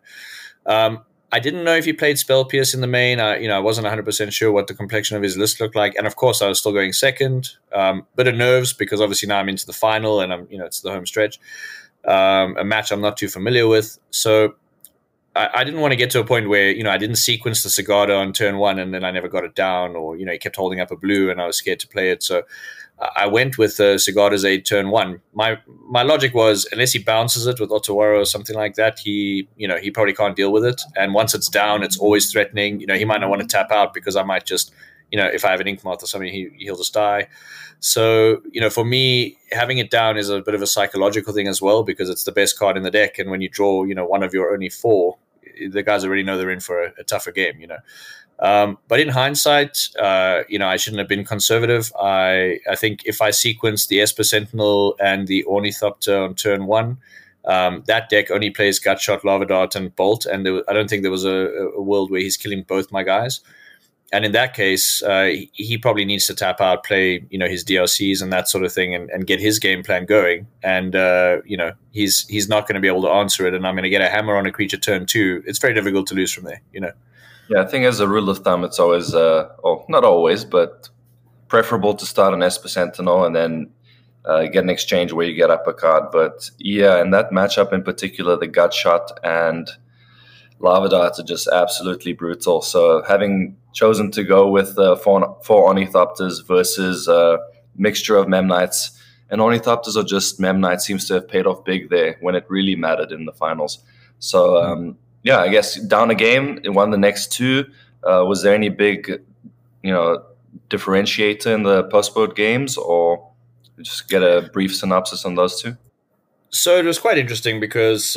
[SPEAKER 4] I didn't know if he played Spell Pierce in the main. I wasn't 100% sure what the complexion of his list looked like. And of course, I was still going second. Bit of nerves because obviously now I'm into the final and it's the home stretch. A match I'm not too familiar with. So I didn't want to get to a point where, I didn't sequence the Sigarda on turn one and then I never got it down, or, he kept holding up a blue and I was scared to play it. So I went with Sigarda's Aid turn one. My logic was, unless he bounces it with Otawara or something like that, he probably can't deal with it. And once it's down, it's always threatening. He might not want to tap out because I might just, if I have an Ink Moth or something, he'll just die. So, for me, having it down is a bit of a psychological thing as well, because it's the best card in the deck. And when you draw, one of your only four, the guys already know they're in for a tougher game, But in hindsight, I shouldn't have been conservative. I think if I sequenced the Esper Sentinel and the Ornithopter on turn one, that deck only plays Gutshot, Lava Dart, and Bolt. And I don't think there was a world where he's killing both my guys. And in that case, he probably needs to tap out, play, his DRCs and that sort of thing, and get his game plan going. And, he's not going to be able to answer it. And I'm going to get a hammer on a creature turn two. It's very difficult to lose from there,
[SPEAKER 2] Yeah, I think as a rule of thumb, it's always, not always, but preferable to start an Esper Sentinel and then get an exchange where you get up a card. But yeah, in that matchup in particular, the Gutshot and Lava Darts are just absolutely brutal. So having chosen to go with four Ornithopters versus a mixture of Memnites, and Ornithopters or just Memnites seems to have paid off big there when it really mattered in the finals. So, yeah, I guess down a game, it won the next two. Was there any big, differentiator in the post-board games, or just get a brief synopsis on those two?
[SPEAKER 4] So it was quite interesting because,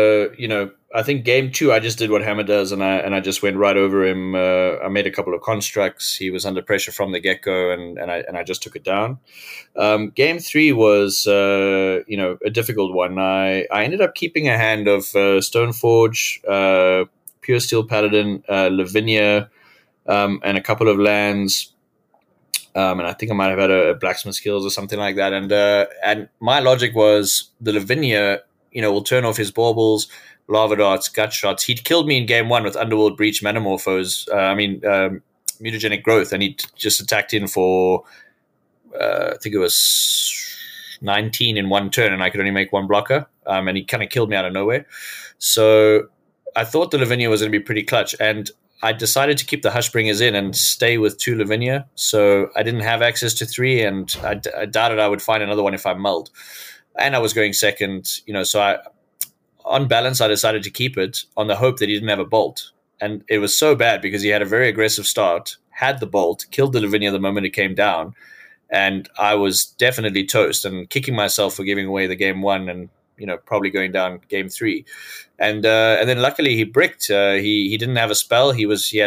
[SPEAKER 4] I think game two, I just did what Hammer does, and I just went right over him. I made a couple of constructs. He was under pressure from the get-go, and I just took it down. Game three was, a difficult one. I ended up keeping a hand of Stoneforge, Pure Steel Paladin, Lavinia, and a couple of lands. And I think I might have had a Blacksmith Skills or something like that. And my logic was the Lavinia, will turn off his baubles, Lava Darts, Gut Shots. He'd killed me in game one with Underworld Breach, Metamorphose, Mutagenic Growth, and he just attacked in for, I think it was 19 in one turn, and I could only make one blocker. And he kind of killed me out of nowhere. So I thought the Lavinia was going to be pretty clutch, and I decided to keep the Hushbringers in and stay with two Lavinia. So I didn't have access to three, and I doubted I would find another one if I mulled. And I was going second, so on balance, I decided to keep it on the hope that he didn't have a bolt. And it was so bad because he had a very aggressive start, had the bolt, killed the Lavinia the moment it came down, and I was definitely toast and kicking myself for giving away the game one and probably going down game three. And then luckily he bricked. He didn't have a spell. He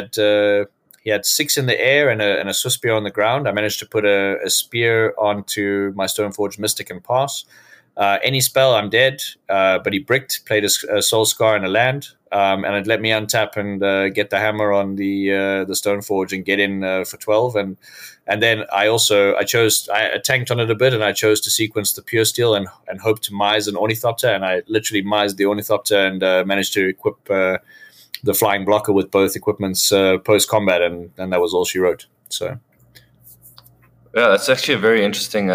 [SPEAKER 4] had 6 in the air and a Swift Spear on the ground. I managed to put a spear onto my Stoneforge Mystic and pass. Any spell, I'm dead. But he bricked, played a Soul Scar and a land, and it let me untap and get the hammer on the Stoneforge and get in for 12. And then I tanked on it a bit, and I chose to sequence the Pure Steel and hope to Mize an Ornithopter, and I literally Mized the Ornithopter and managed to equip the flying blocker with both equipments post combat, and that was all she wrote. So
[SPEAKER 2] yeah, that's actually a very interesting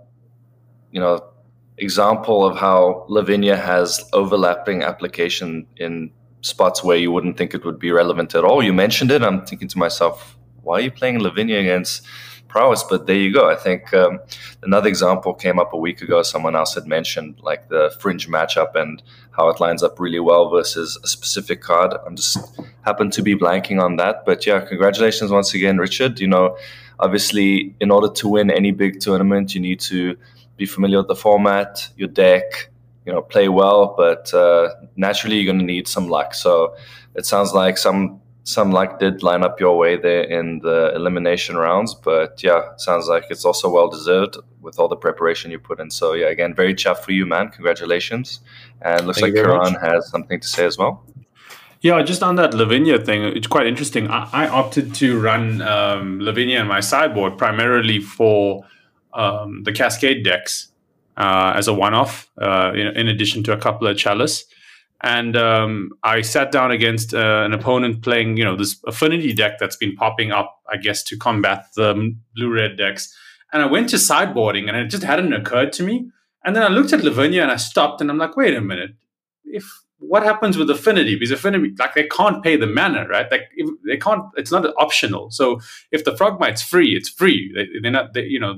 [SPEAKER 2] example of how Lavinia has overlapping application in spots where you wouldn't think it would be relevant at all. You mentioned it. I'm thinking to myself, why are you playing Lavinia against prowess? But there you go. I think another example came up a week ago. Someone else had mentioned like the fringe matchup and how it lines up really well versus a specific card. I'm just happen to be blanking on that. But yeah, congratulations once again, Richard. Obviously, in order to win any big tournament, you need to be familiar with the format, your deck, play well, but naturally you're going to need some luck. So it sounds like some luck did line up your way there in the elimination rounds, but yeah, sounds like it's also well deserved with all the preparation you put in. So yeah, again, very chuffed for you, man. Congratulations. And looks like Karan has something to say as well.
[SPEAKER 1] Yeah, just on that Lavinia thing, it's quite interesting. I opted to run Lavinia in my sideboard primarily for the Cascade decks as a one-off, in addition to a couple of Chalice. And I sat down against an opponent playing, this affinity deck that's been popping up, I guess, to combat the blue-red decks. And I went to sideboarding, and it just hadn't occurred to me. And then I looked at Lavinia, and I stopped, and I'm like, wait a minute. What happens with affinity? Because affinity, like, they can't pay the mana, right? Like, they can't. It's not optional. So if the Frogmite's free, it's free. They're not.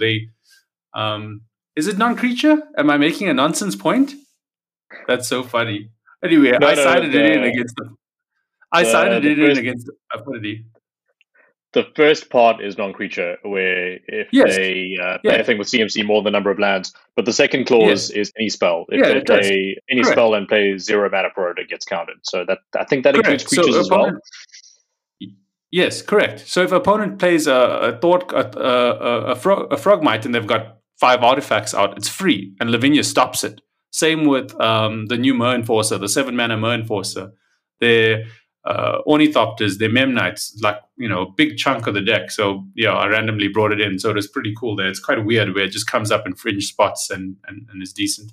[SPEAKER 1] Is it non-creature? Am I making a nonsense point? That's so funny. Anyway, I sided it in against them. I sided it in against affinity.
[SPEAKER 3] The first part is non-creature, where if they play a thing with CMC more than the number of lands. But the second clause is any spell. If they play any spell and play 0 mana for it, it gets counted. So that I think that includes creatures as well.
[SPEAKER 1] Yes, correct. So if an opponent plays a Frogmite and they've got 5 artifacts out, it's free, and Lavinia stops it. Same with the new Mer Enforcer, the 7 mana Mer Enforcer. They're Ornithopters, they're Memnites, like, a big chunk of the deck. So yeah, I randomly brought it in. So it was pretty cool there. It's quite weird where it just comes up in fringe spots and is decent.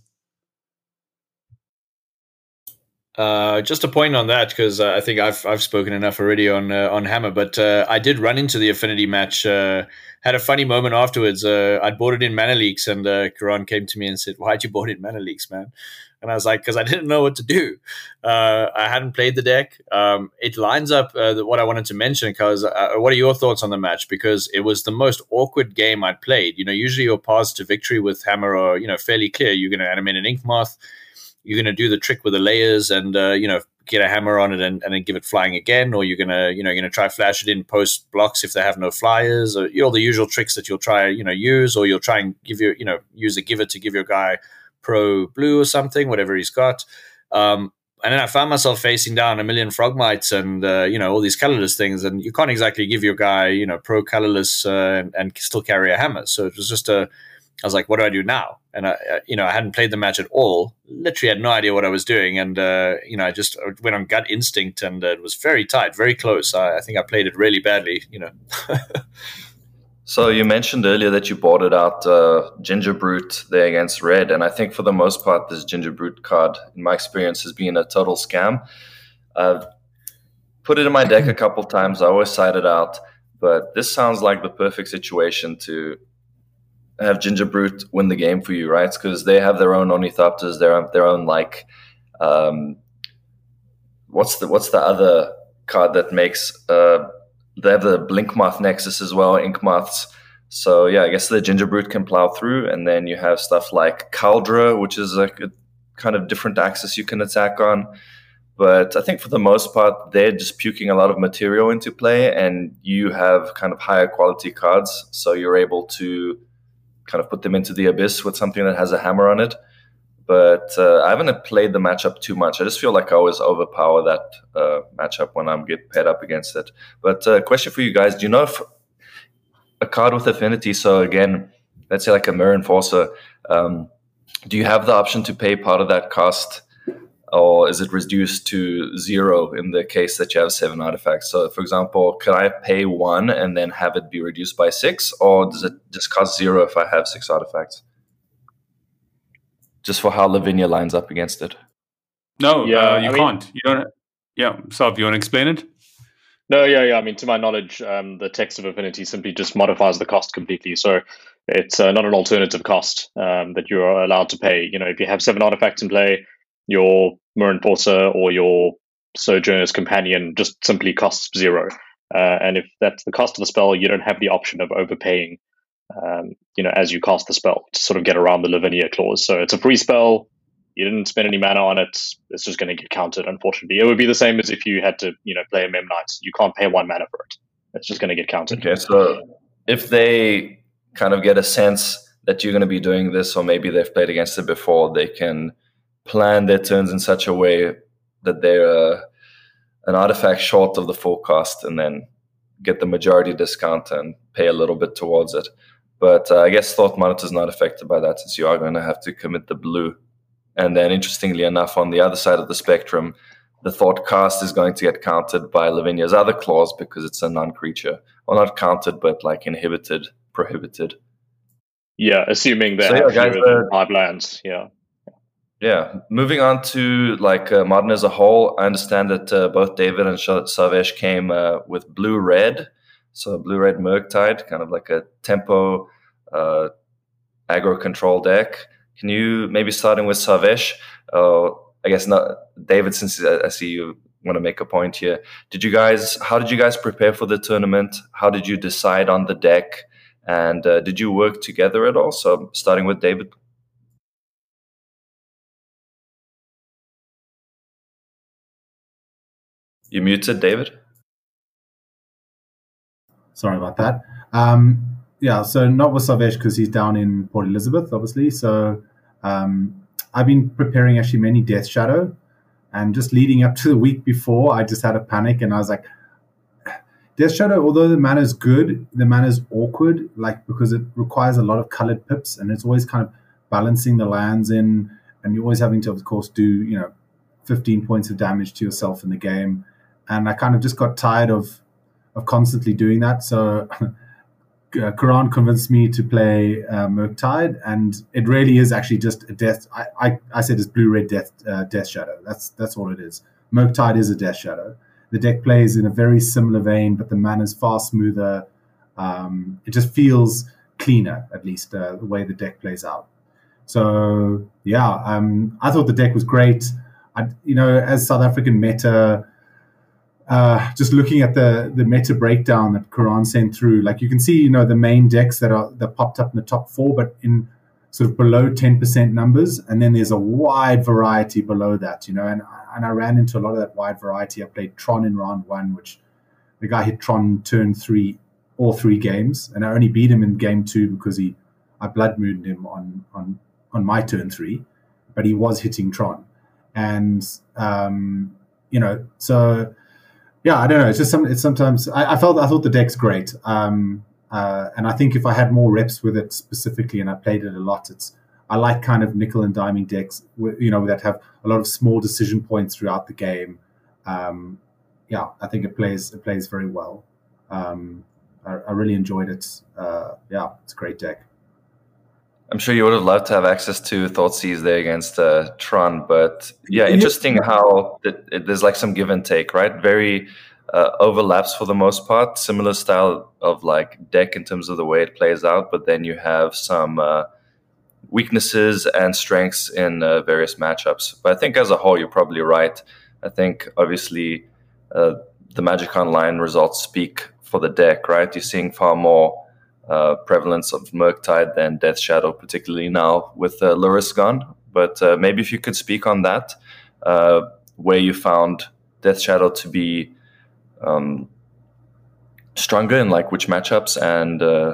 [SPEAKER 4] Just a point on that, because I think I've spoken enough already on Hammer, but I did run into the affinity match. Had a funny moment afterwards. I'd bought it in Mana Leaks, and Karan came to me and said, "Why'd you bought it in Mana Leaks, man?" And I was like, because I didn't know what to do. I hadn't played the deck. It lines up what I wanted to mention, because what are your thoughts on the match? Because it was the most awkward game I'd played. Usually your paths to victory with Hammer are, fairly clear. You're going to animate an Inkmoth. You're going to do the trick with the layers and, get a hammer on it and then give it flying again. Or you're going to try flash it in post blocks if they have no flyers, or all the usual tricks that you'll try, use, or you'll try and give use a giver to give your guy pro blue or something, whatever he's got. And then I found myself facing down a million Frogmites and, all these colorless things. And you can't exactly give your guy, pro colorless and still carry a hammer. So it was just I was like, what do I do now? And I hadn't played the match at all. Literally had no idea what I was doing. And, I just went on gut instinct, and it was very tight, very close. I think I played it really badly,
[SPEAKER 2] So you mentioned earlier that you bought it out Ginger Brute there against Red. And I think for the most part, this Ginger Brute card, in my experience, has been a total scam. I've put it in my deck a couple times. I always side it out. But this sounds like the perfect situation to have Ginger Brute win the game for you, right? Because they have their own Ornithopters, their own like, what's the other card that makes they have the Blinkmoth Nexus as well, Inkmoths. So yeah, I guess the Ginger Brute can plow through, and then you have stuff like Caldra, which is like a kind of different axis you can attack on. But I think for the most part, they're just puking a lot of material into play, and you have kind of higher quality cards, so you're able to kind of put them into the abyss with something that has a hammer on it. But I haven't played the matchup too much. I just feel like I always overpower that matchup when I'm get paired up against it. But question for you guys, do you know if a card with affinity, so again, let's say like a Mer Enforcer, do you have the option to pay part of that cost, or is it reduced to 0 in the case that you have 7 artifacts? So for example, can I pay 1 and then have it be reduced by 6, or does it just cost 0 if I have 6 artifacts? Just for how Lavinia lines up against it.
[SPEAKER 1] No, you can't. You don't. Yeah. So, do you want to explain it?
[SPEAKER 3] No, yeah. I mean, to my knowledge, the text of Affinity simply just modifies the cost completely. So it's not an alternative cost that you are allowed to pay. If you have 7 artifacts in play, your Mirror Enforcer or your Sojourner's Companion just simply costs 0. And if that's the cost of the spell, you don't have the option of overpaying, as you cast the spell to sort of get around the Lavinia clause. So it's a free spell. You didn't spend any mana on it. It's just going to get counted, unfortunately. It would be the same as if you had to, play a Mem Knight. You can't pay 1 mana for it. It's just going to get counted.
[SPEAKER 2] Okay, so if they kind of get a sense that you're going to be doing this, or maybe they've played against it before, they can plan their turns in such a way that they're an artifact short of the full cost and then get the majority discount and pay a little bit towards it. But I guess Thought Monitor is not affected by that, since you are going to have to commit the blue. And then, interestingly enough, on the other side of the spectrum, the Thought Cast is going to get counted by Lavinia's other clause because it's a non-creature. Well, not counted, but like inhibited, prohibited.
[SPEAKER 3] Yeah, assuming they have fewer than 5 lands.
[SPEAKER 2] Yeah. Moving on to Modern as a whole, I understand that both David and Sarvesh came with blue-red. So blue-red Murktide, kind of like a tempo aggro control deck. Can you, maybe starting with Sarvesh, I guess not David, since I see you want to make a point here. How did you guys prepare for the tournament? How did you decide on the deck? And did you work together at all? So starting with David. You muted, David?
[SPEAKER 5] Sorry about that. So not with Sarvesh because he's down in Port Elizabeth, obviously. So I've been preparing actually many Death Shadow, and just leading up to the week before, I just had a panic and I was like, Death Shadow, although the mana is good, the mana is awkward, because it requires a lot of colored pips, and it's always kind of balancing the lands in, and you're always having to, of course, do 15 points of damage to yourself in the game, and I kind of just got tired of constantly doing that. So Karan convinced me to play Murktide, and it really is actually just a death. I said it's blue-red Death Shadow. That's all it is. Murktide is a Death Shadow. The deck plays in a very similar vein, but the mana is far smoother. It just feels cleaner, at least the way the deck plays out. So I thought the deck was great. As South African meta. Just looking at the meta breakdown that Karan sent through, you can see, the main decks that popped up in the top 4, but in sort of below 10% numbers, and then there's a wide variety below that, and I ran into a lot of that wide variety. I played Tron in round 1, which the guy hit Tron turn 3, all 3 games, and I only beat him in game 2 because I blood mooned him on my turn 3, but he was hitting Tron, and so. Yeah, I don't know. It's just sometimes I thought the deck's great, and I think if I had more reps with it specifically, and I played it a lot, I like kind of nickel and diming decks, that have a lot of small decision points throughout the game. I think it plays very well. I really enjoyed it. It's a great deck.
[SPEAKER 2] I'm sure you would have loved to have access to Thoughtseize there against Tron, but interesting how there's some give and take, right? Very overlaps for the most part, similar style of deck in terms of the way it plays out, but then you have some weaknesses and strengths in various matchups. But I think as a whole, you're probably right. I think obviously the Magic Online results speak for the deck, right? You're seeing far more prevalence of Murktide than Death Shadow, particularly now with Lurrus gone. But maybe if you could speak on that, where you found Death Shadow to be stronger in which matchups, and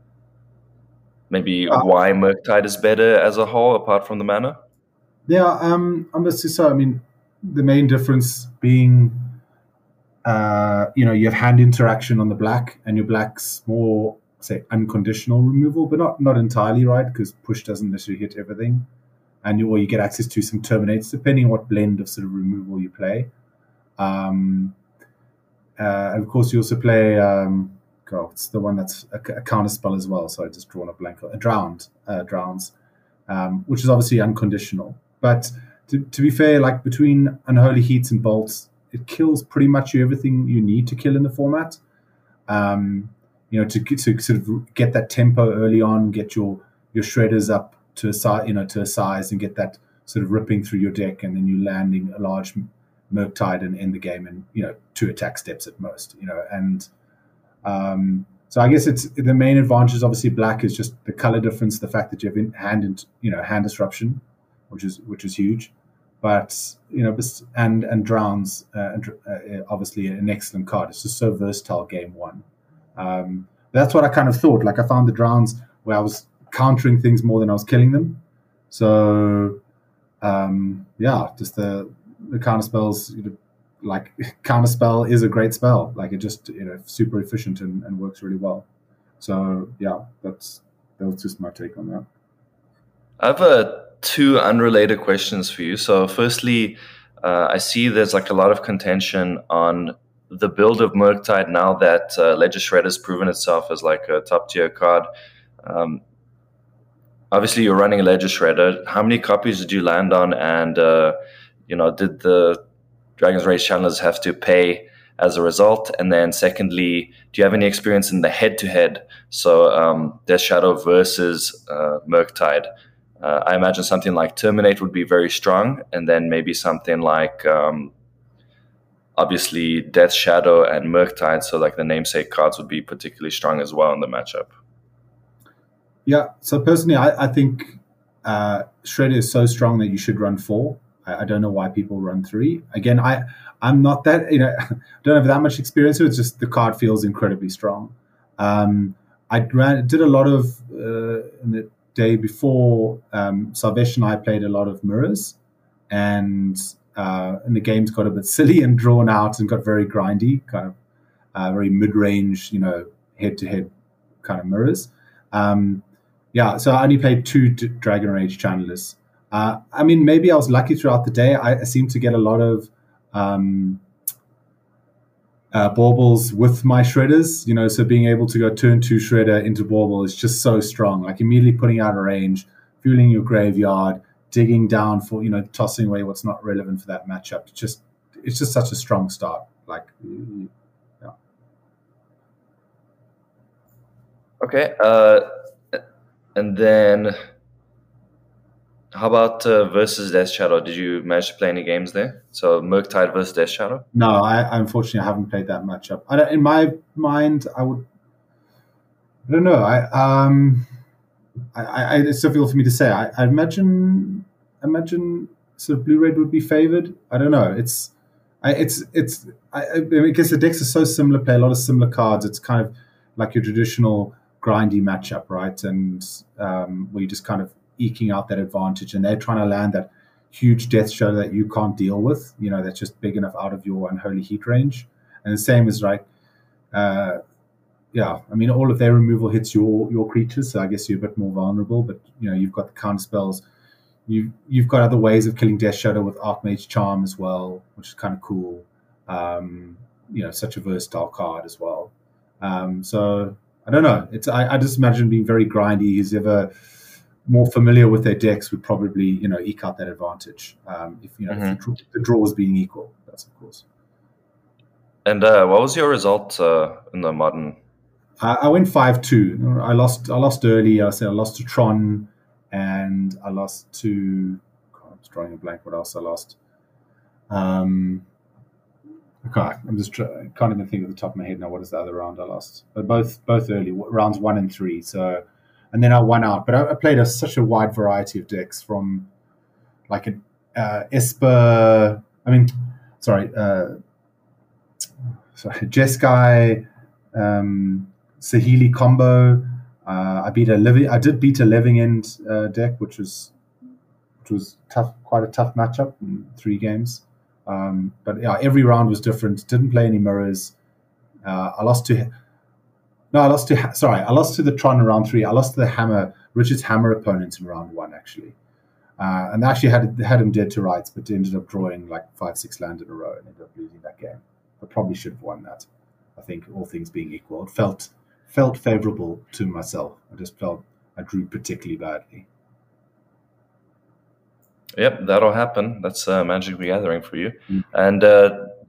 [SPEAKER 2] maybe why Murktide is better as a whole, apart from the mana?
[SPEAKER 5] Yeah, I must say so. I mean, the main difference being, you have hand interaction on the black, and your black's more, say, unconditional removal, but not entirely, right? Because push doesn't necessarily hit everything, and you get access to some terminates depending on what blend of sort of removal you play. And of course, you also play. It's the one that's a counter spell as well. So I just drawn a blank. Drowns, which is obviously unconditional. But to be fair, between Unholy Heats and Bolts, it kills pretty much everything you need to kill in the format. To sort of get that tempo early on, get your shredders up to a size, and get that sort of ripping through your deck, and then you landing a large Murktide and end the game in 2 attack steps at most. And so I guess it's the main advantage. Obviously, black is just the color difference, the fact that you have hand disruption, which is huge. But and drowns, obviously an excellent card. It's just so versatile game one. That's what I kind of thought. Like I found the drowns where I was countering things more than I was killing them. So just the counter spells. Like counterspell is a great spell. Like it just super efficient and works really well. So yeah, that was just my take on that.
[SPEAKER 2] I have 2 unrelated questions for you. So firstly, I see there's like a lot of contention on the build of Murktide now that Ledger Shredder has proven itself as like a top tier card. Obviously, you're running a Ledger Shredder. How many copies did you land on? And did the Dragon's Rage channelers have to pay as a result? And then secondly, do you have any experience in the head-to-head? So Death Shadow versus Murktide. I imagine something like Terminate would be very strong, and then maybe something like obviously Death Shadow and Murktide, so like the namesake cards would be particularly strong as well in the matchup.
[SPEAKER 5] Yeah, so personally, I think Shredder is so strong that you should run 4. I don't know why people run 3. Again, I'm not that, don't have that much experience with it. It's just the card feels incredibly strong. I did a lot of, in the day before, Salvesh and I played a lot of mirrors, and the games got a bit silly and drawn out and got very grindy, kind of very mid-range, head-to-head kind of mirrors. So I only played 2 Dragon Rage channelers. Maybe I was lucky throughout the day. I seemed to get a lot of baubles with my shredders, so being able to go turn 2 shredder into bauble is just so strong. Like immediately putting out a range, fueling your graveyard, digging down for, tossing away what's not relevant for that matchup. It's just such a strong start. Like, yeah.
[SPEAKER 2] Okay. And then how about versus Death Shadow? Did you manage to play any games there? So Murktide versus Death Shadow?
[SPEAKER 5] No, I unfortunately haven't played that matchup. In my mind, I don't know. It's difficult for me to say. I imagine sort of Blue-Red would be favored. I don't know. I guess the decks are so similar, play a lot of similar cards. It's kind of like your traditional grindy matchup, right? And where you just kind of eking out that advantage, and they're trying to land that huge Death Shadow that you can't deal with, that's just big enough out of your unholy heat range. And the same is like, all of their removal hits your creatures, so I guess you're a bit more vulnerable, but you've got the counter spells. You've got other ways of killing Death Shadow with Archmage Charm as well, which is kind of cool. Such a versatile card as well. So I don't know. I just imagine being very grindy. Who's ever more familiar with their decks would probably eke out that advantage. If the draws being equal, that's of course.
[SPEAKER 2] And what was your result in the modern?
[SPEAKER 5] I went 5-2. I lost early. I lost to Tron, and I lost to. God, I'm drawing a blank. What else I lost? I'm just can't even think of the top of my head now. What is the other round I lost? But both early rounds 1 and 3. So, and then I won out. But I played such a wide variety of decks, from like an Esper. Jeskai, Saheeli combo. I did beat a Living End deck, which was tough, quite a tough matchup in 3 games. But yeah, every round was different. Didn't play any mirrors. I lost to the Tron in round 3. I lost to the Richard's Hammer opponents in round 1, actually. And they actually had him dead to rights, but ended up drawing like 5-6 land in a row and ended up losing that game. I probably should have won that. I think all things being equal, it felt favorable to myself. I just felt I drew particularly badly.
[SPEAKER 2] Yep, that'll happen. That's Magic the Gathering for you. And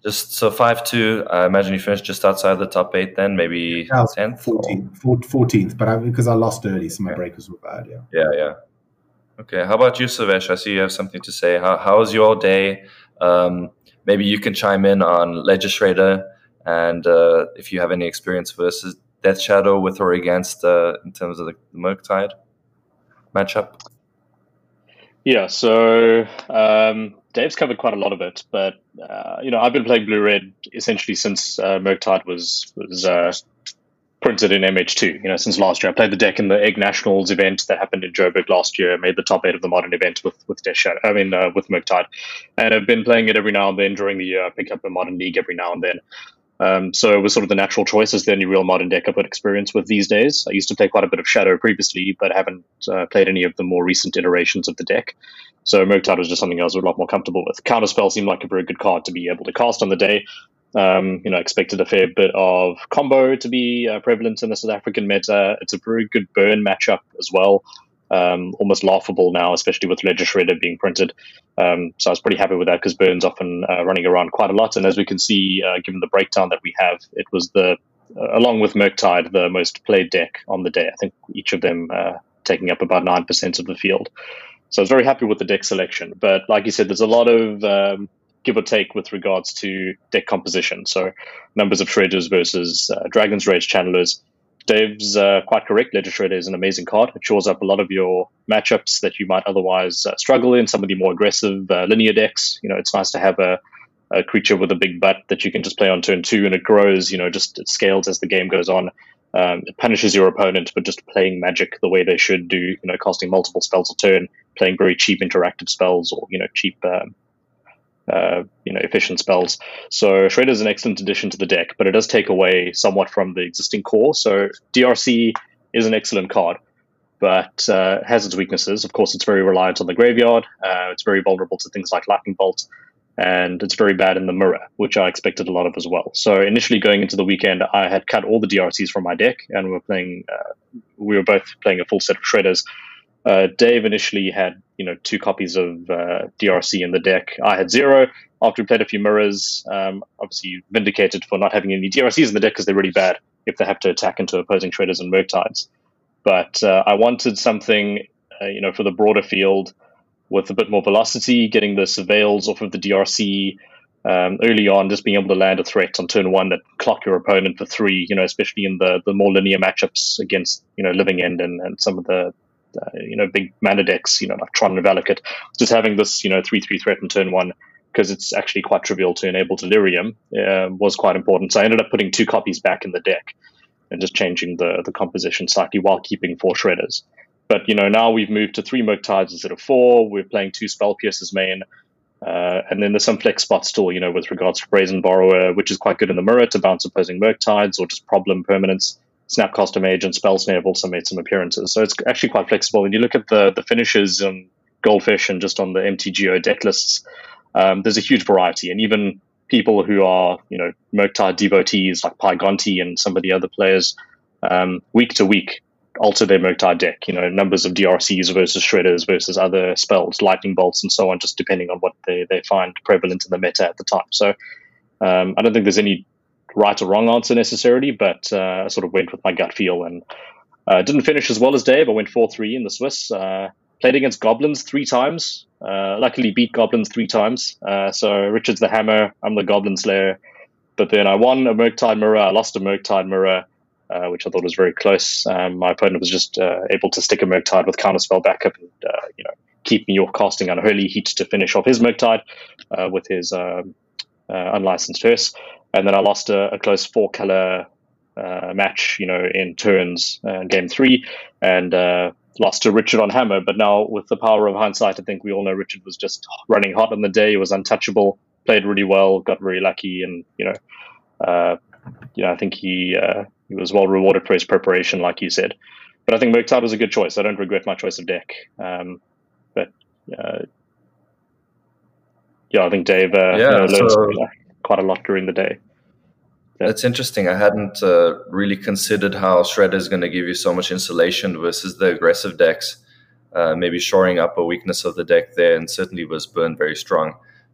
[SPEAKER 2] Just so 5-2. I imagine you finished just outside the top 8 then, maybe 10th?
[SPEAKER 5] 14th, but because I lost early, so my breakers were bad, yeah.
[SPEAKER 2] Yeah. Okay, how about you, Savesh? I see you have something to say. How was your day? Maybe you can chime in on Legislator and if you have any experience versus Death Shadow with or against in terms of the Murktide matchup.
[SPEAKER 3] Yeah, so Dave's covered quite a lot of it, but I've been playing Blue-Red essentially since Murktide was printed in MH2. Since last year, I played the deck in the Egg Nationals event that happened in Joburg last year. Made the top 8 of the Modern event with Death Shadow. With Murktide, and I've been playing it every now and then during the year. I pick up a Modern League every now and then. So it was sort of the natural choice as the only real Modern deck I've got experience with these days. I used to play quite a bit of Shadow previously, but I haven't played any of the more recent iterations of the deck. So Murktide was just something I was a lot more comfortable with. Counterspell seemed like a very good card to be able to cast on the day. Expected a fair bit of combo to be prevalent in the South African meta. It's a very good burn matchup as well. Almost laughable now, especially with Legislator being printed. So I was pretty happy with that because Burn's often running around quite a lot. And as we can see, given the breakdown that we have, it was along with Murktide, the most played deck on the day. I think each of them taking up about 9% of the field. So I was very happy with the deck selection. But like you said, there's a lot of give or take with regards to deck composition. So numbers of Shredders versus Dragon's Rage Channelers. Dave's quite correct. Legislator is an amazing card. It shores up a lot of your matchups that you might otherwise struggle in, some of the more aggressive linear decks. It's nice to have a creature with a big butt that you can just play on turn 2 and it grows, it scales as the game goes on. It punishes your opponent, but just playing Magic the way they should do, casting multiple spells a turn, playing very cheap interactive spells or, cheap efficient spells. So Shredder is an excellent addition to the deck, but it does take away somewhat from the existing core. So DRC is an excellent card, but has its weaknesses. Of course, it's very reliant on the graveyard. It's very vulnerable to things like Lightning Bolt, and it's very bad in the mirror, which I expected a lot of as well. So initially going into the weekend, I had cut all the DRCs from my deck, and we were both playing a full set of Shredders. Dave initially had 2 copies of DRC in the deck. I had 0. After we played a few mirrors, obviously vindicated for not having any DRCs in the deck because they're really bad if they have to attack into opposing Shredders and Murktides. But I wanted something for the broader field with a bit more velocity, getting the surveils off of the DRC early on, just being able to land a threat on turn 1 that clock your opponent for 3, especially in the more linear matchups against Living End and some of the big mana decks, like Tron and Valakut, just having this 3/3 threat in turn 1, because it's actually quite trivial to enable Delirium, was quite important. So I ended up putting 2 copies back in the deck and just changing the composition slightly while keeping 4 Shredders. But now we've moved to 3 Murktides instead of 4. We're playing 2 Spell Piercers main, and then there's some flex spots still, with regards to Brazen Borrower, which is quite good in the mirror to bounce opposing Murktides or just problem permanents. Snapcaster Mage and Spellsnare have also made some appearances. So it's actually quite flexible. When you look at the finishes on Goldfish and just on the MTGO deck lists, there's a huge variety. And even people who are, Murktide devotees like Pygonti and some of the other players, week to week, alter their Murktide deck. Numbers of DRCs versus Shredders versus other spells, Lightning Bolts and so on, just depending on what they find prevalent in the meta at the time. So I don't think there's any right or wrong answer necessarily, but I sort of went with my gut feel and didn't finish as well as Dave. I went 4-3 in the Swiss. Played against Goblins 3 times. Luckily beat Goblins 3 times. So Richard's the Hammer, I'm the Goblin Slayer. But then I won a Murktide Mirror, I lost a Murktide Mirror, which I thought was very close. My opponent was just able to stick a Murktide with Counterspell backup and keep me off casting Unholy Heat to finish off his Murktide with his unlicensed Hearse. And then I lost a close 4-color match, in turns, game 3, and lost to Richard on Hammer. But now, with the power of hindsight, I think we all know Richard was just running hot on the day. He was untouchable, played really well, got very lucky, and I think he was well rewarded for his preparation, like you said. But I think Murktide was a good choice. I don't regret my choice of deck. I think Dave learned quite a lot during the day.
[SPEAKER 2] That's interesting. I hadn't really considered how Shredder is going to give you so much insulation versus the aggressive decks. Maybe shoring up a weakness of the deck there, and certainly was Burn very strong.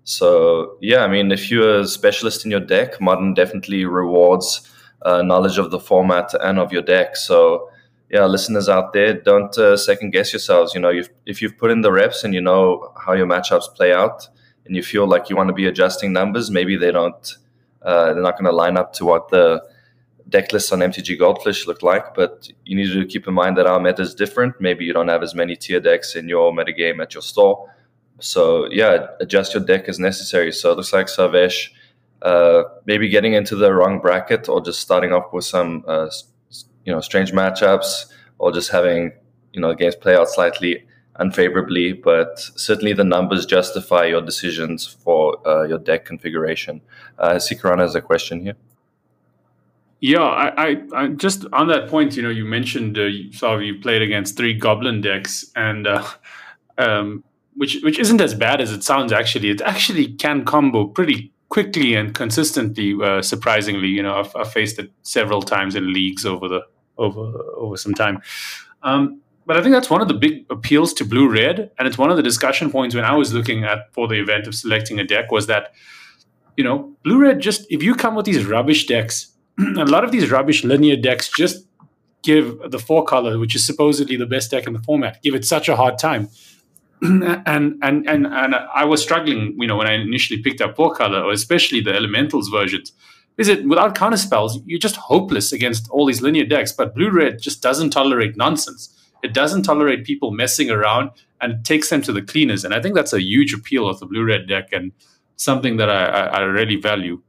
[SPEAKER 2] So yeah, I mean, if you're a specialist in your deck, Modern definitely rewards knowledge of the format and of your deck. So yeah, listeners out there, don't second guess yourselves. If you've put in the reps and you know how your matchups play out, and you feel like you want to be adjusting numbers, maybe they're not going to line up to what the deck lists on MTG Goldfish look like. But you need to keep in mind that our meta is different. Maybe you don't have as many tier decks in your metagame at your store. So yeah, adjust your deck as necessary. So it looks like Sarvesh maybe getting into the wrong bracket, or just starting off with some strange matchups, or just having games play out slightly unfavorably. But certainly the numbers justify your decisions for your deck configuration. Sikarana has a question here.
[SPEAKER 1] Yeah, I just on that point, you mentioned you played against 3 Goblin decks, and which isn't as bad as it sounds. Actually, it actually can combo pretty quickly and consistently. Surprisingly, I've faced it several times in leagues over some time. But I think that's one of the big appeals to Blue Red, and it's one of the discussion points when I was looking at for the event of selecting a deck, was that Blue Red, just if you come with these rubbish decks, a lot of these rubbish linear decks just give the 4-color, which is supposedly the best deck in the format, give it such a hard time. and I was struggling, when I initially picked up 4-color, or especially the Elementals versions. Is it without counterspells, you're just hopeless against all these linear decks. But Blue Red just doesn't tolerate nonsense. It doesn't tolerate people messing around, and it takes them to the cleaners. And I think that's a huge appeal of the Blue Red deck, and something that I really value.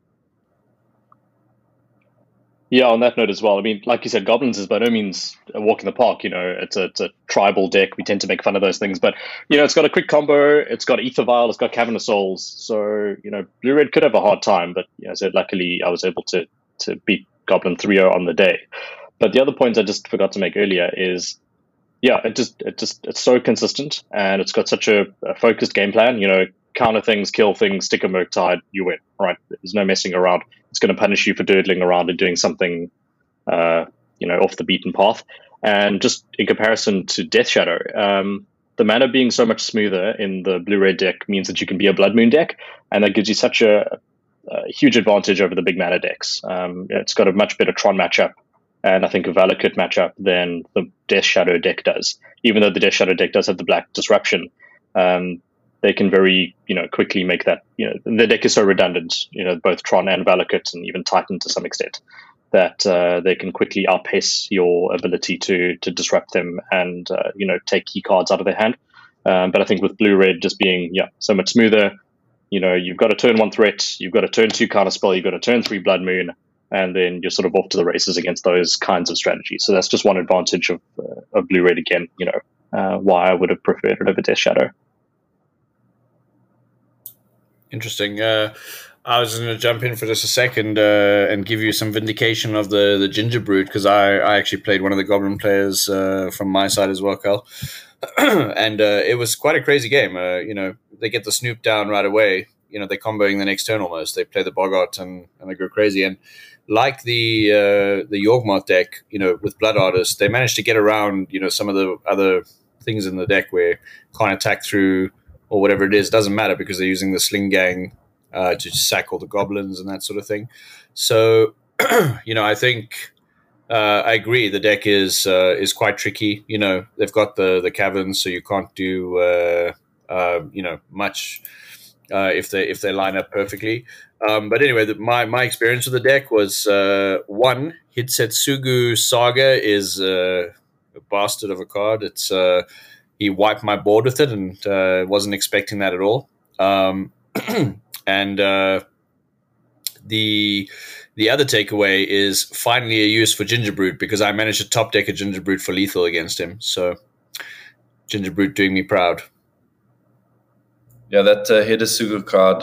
[SPEAKER 3] Yeah, on that note as well, I mean, like you said, Goblins is by no means a walk in the park. It's a tribal deck. We tend to make fun of those things, but it's got a quick combo. It's got Ether Vial. It's got Cavern of Souls. So Blue Red could have a hard time, but so luckily I was able to beat Goblin 3-0 on the day. But the other point I just forgot to make earlier is, it's so consistent, and it's got such a focused game plan. Counter things, kill things, stick a Murktide, you win. Right? There's no messing around. It's going to punish you for doodling around and doing something, off the beaten path. And just in comparison to Death Shadow, the mana being so much smoother in the Blue-Red deck means that you can be a Blood Moon deck, and that gives you such a huge advantage over the big mana decks. It's got a much better Tron matchup, and I think a Valakut matchup than the Death Shadow deck does. Even though the Death Shadow deck does have the Black Disruption, they can very quickly make that, the deck is so redundant, both Tron and Valakut, and even Titan to some extent, that they can quickly outpace your ability to disrupt them and take key cards out of their hand. But I think with Blue Red just being so much smoother, you've got a turn 1 threat, you've got a turn 2 counterspell, you've got a turn 3 Blood Moon, and then you're sort of off to the races against those kinds of strategies. So that's just one advantage of Blue Red again. Why I would have preferred it over Death Shadow.
[SPEAKER 4] Interesting. I was going to jump in for just a second and give you some vindication of the Ginger Brute, because I actually played one of the Goblin players from my side as well, Carl. And it was quite a crazy game. They get the Snoop down right away. They're comboing the next turn almost. They play the Boggart and they go crazy. And like the Yawgmoth deck, with Blood Artist, they managed to get around, some of the other things in the deck where can't attack through or whatever it is. It doesn't matter because they're using the Sling Gang to sack all the goblins and that sort of thing. So, I think I agree. The deck is quite tricky. They've got the caverns, so you can't do much if they line up perfectly. But anyway, my experience with the deck was one, Hitsetsugu Saga is a bastard of a card. It's he wiped my board with it, and wasn't expecting that at all. And the other takeaway is finally a use for Ginger Brute, because I managed to top deck a Ginger Brute for lethal against him. So Ginger Brute doing me proud.
[SPEAKER 2] Yeah, that Hitsetsugu card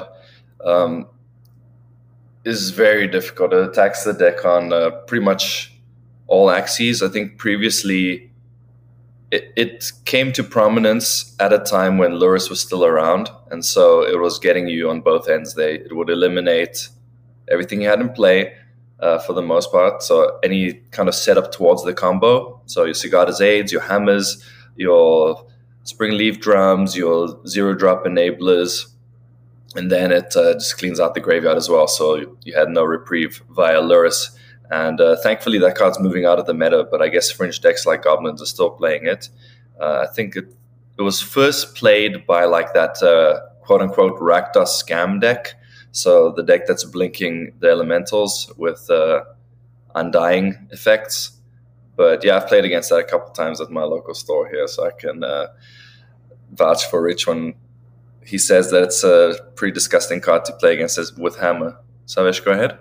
[SPEAKER 2] is very difficult. It attacks the deck on pretty much all axes. I think previously it came to prominence at a time when Lurrus was still around, and so it was getting you on both ends. It would eliminate everything you had in play for the most part. So any kind of setup towards the combo. So your Sigarda's Aids, your Hammers, your Spring Leaf Drums, your Zero Drop Enablers, and then it just cleans out the graveyard as well. So you had no reprieve via Lurrus. And thankfully that card's moving out of the meta, but I guess fringe decks like Goblins are still playing it. I think it was first played by like that quote-unquote Rakdos scam deck. So the deck that's blinking the elementals with undying effects. But yeah, I've played against that a couple times at my local store here, so I can vouch for Rich when he says that it's a pretty disgusting card to play against with Hammer. Savesh, go ahead.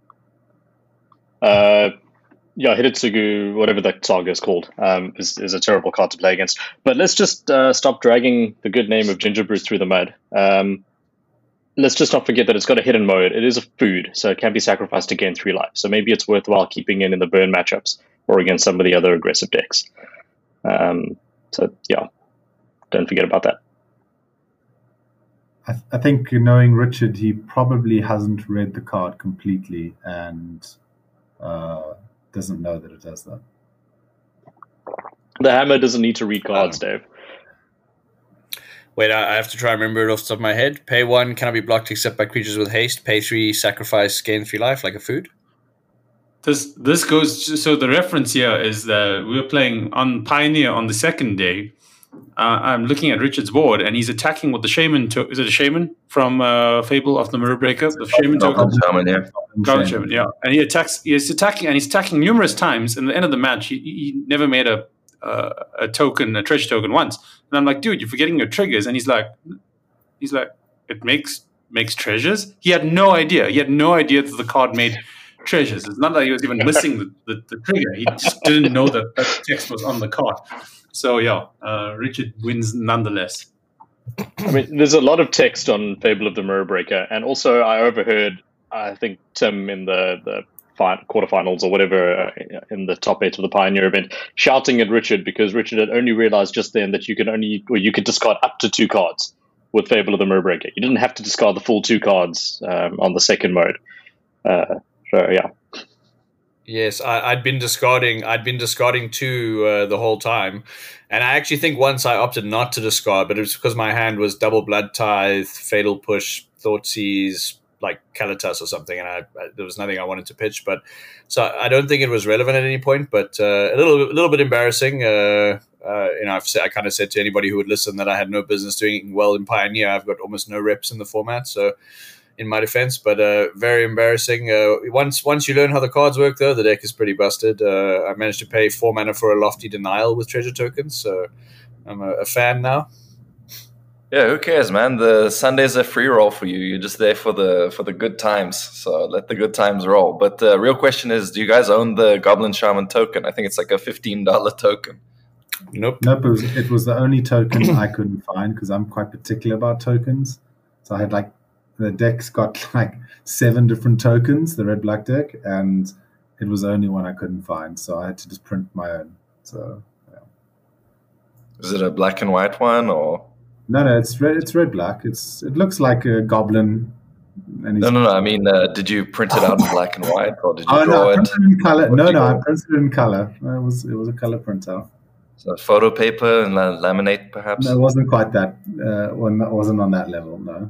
[SPEAKER 3] Yeah, Hidetsugu, whatever that saga is called, is a terrible card to play against. But let's just stop dragging the good name of Gingerbrute through the mud. Let's just not forget that it's got a hidden mode. It is a food, so it can be sacrificed to gain 3 life. So maybe it's worthwhile keeping it in the burn matchups or against some of the other aggressive decks. So yeah, don't forget about that.
[SPEAKER 5] I think, knowing Richard, he probably hasn't read the card completely and doesn't know that it does that.
[SPEAKER 3] The Hammer doesn't need to read cards, Dave.
[SPEAKER 4] Wait, I have to try and remember it off the top of my head. Pay 1, cannot be blocked except by creatures with haste. Pay 3, sacrifice, gain 3 life, like a food.
[SPEAKER 1] This goes. So the reference here is that we were playing on Pioneer on the second day. I'm looking at Richard's board, and he's attacking with the Shaman. Is it a Shaman from Fable of the Mirror Breaker? The Shaman token. Goblin Shaman, yeah. And he's attacking numerous times. And at the end of the match, he never made a treasure token once. And I'm like, dude, you're forgetting your triggers. And he's like, it makes treasures. He had no idea. He had no idea that the card made treasures. It's not like he was even missing the trigger. He just didn't know that text was on the card. So yeah, Richard wins nonetheless.
[SPEAKER 3] I mean, there's a lot of text on Fable of the Mirror Breaker, and also I overheard, I think Tim in the quarterfinals or whatever in the top 8 of the Pioneer event, shouting at Richard because Richard had only realized just then that you could discard up to 2 cards with Fable of the Mirror Breaker. You didn't have to discard the full 2 cards on the second mode. So yeah.
[SPEAKER 4] Yes, I'd been discarding 2 the whole time, and I actually think once I opted not to discard, but it was because my hand was double Blood Tithe, Fatal Push, Thoughtseize, like Kalitas or something, and there was nothing I wanted to pitch. But so I don't think it was relevant at any point, but a little bit embarrassing. I kind of said to anybody who would listen that I had no business doing well in Pioneer. I've got almost no reps in the format, so. In my defense, but very embarrassing. Once you learn how the cards work, though, the deck is pretty busted. I managed to pay 4 mana for a Lofty Denial with treasure tokens, so I'm a fan now.
[SPEAKER 2] Yeah, who cares, man? The Sunday's a free roll for you. You're just there for the good times, so let the good times roll. But the real question is, do you guys own the Goblin Shaman token? I think it's like a $15 token.
[SPEAKER 4] Nope.
[SPEAKER 5] It was the only token I couldn't find because I'm quite particular about tokens. So I had the deck's got 7 different tokens, the red-black deck, and it was the only one I couldn't find, so I had to just print my own. So, yeah.
[SPEAKER 2] Is it a black and white one, or?
[SPEAKER 5] No, it's red. It's red-black. It looks like a goblin. And
[SPEAKER 2] no. I mean, did you print it out in black and white, or did you draw
[SPEAKER 5] I
[SPEAKER 2] it?
[SPEAKER 5] Printed it in color. No, I printed it in color. It was a color printout.
[SPEAKER 2] So photo paper and laminate, perhaps.
[SPEAKER 5] No, it wasn't quite that. It wasn't on that level. No.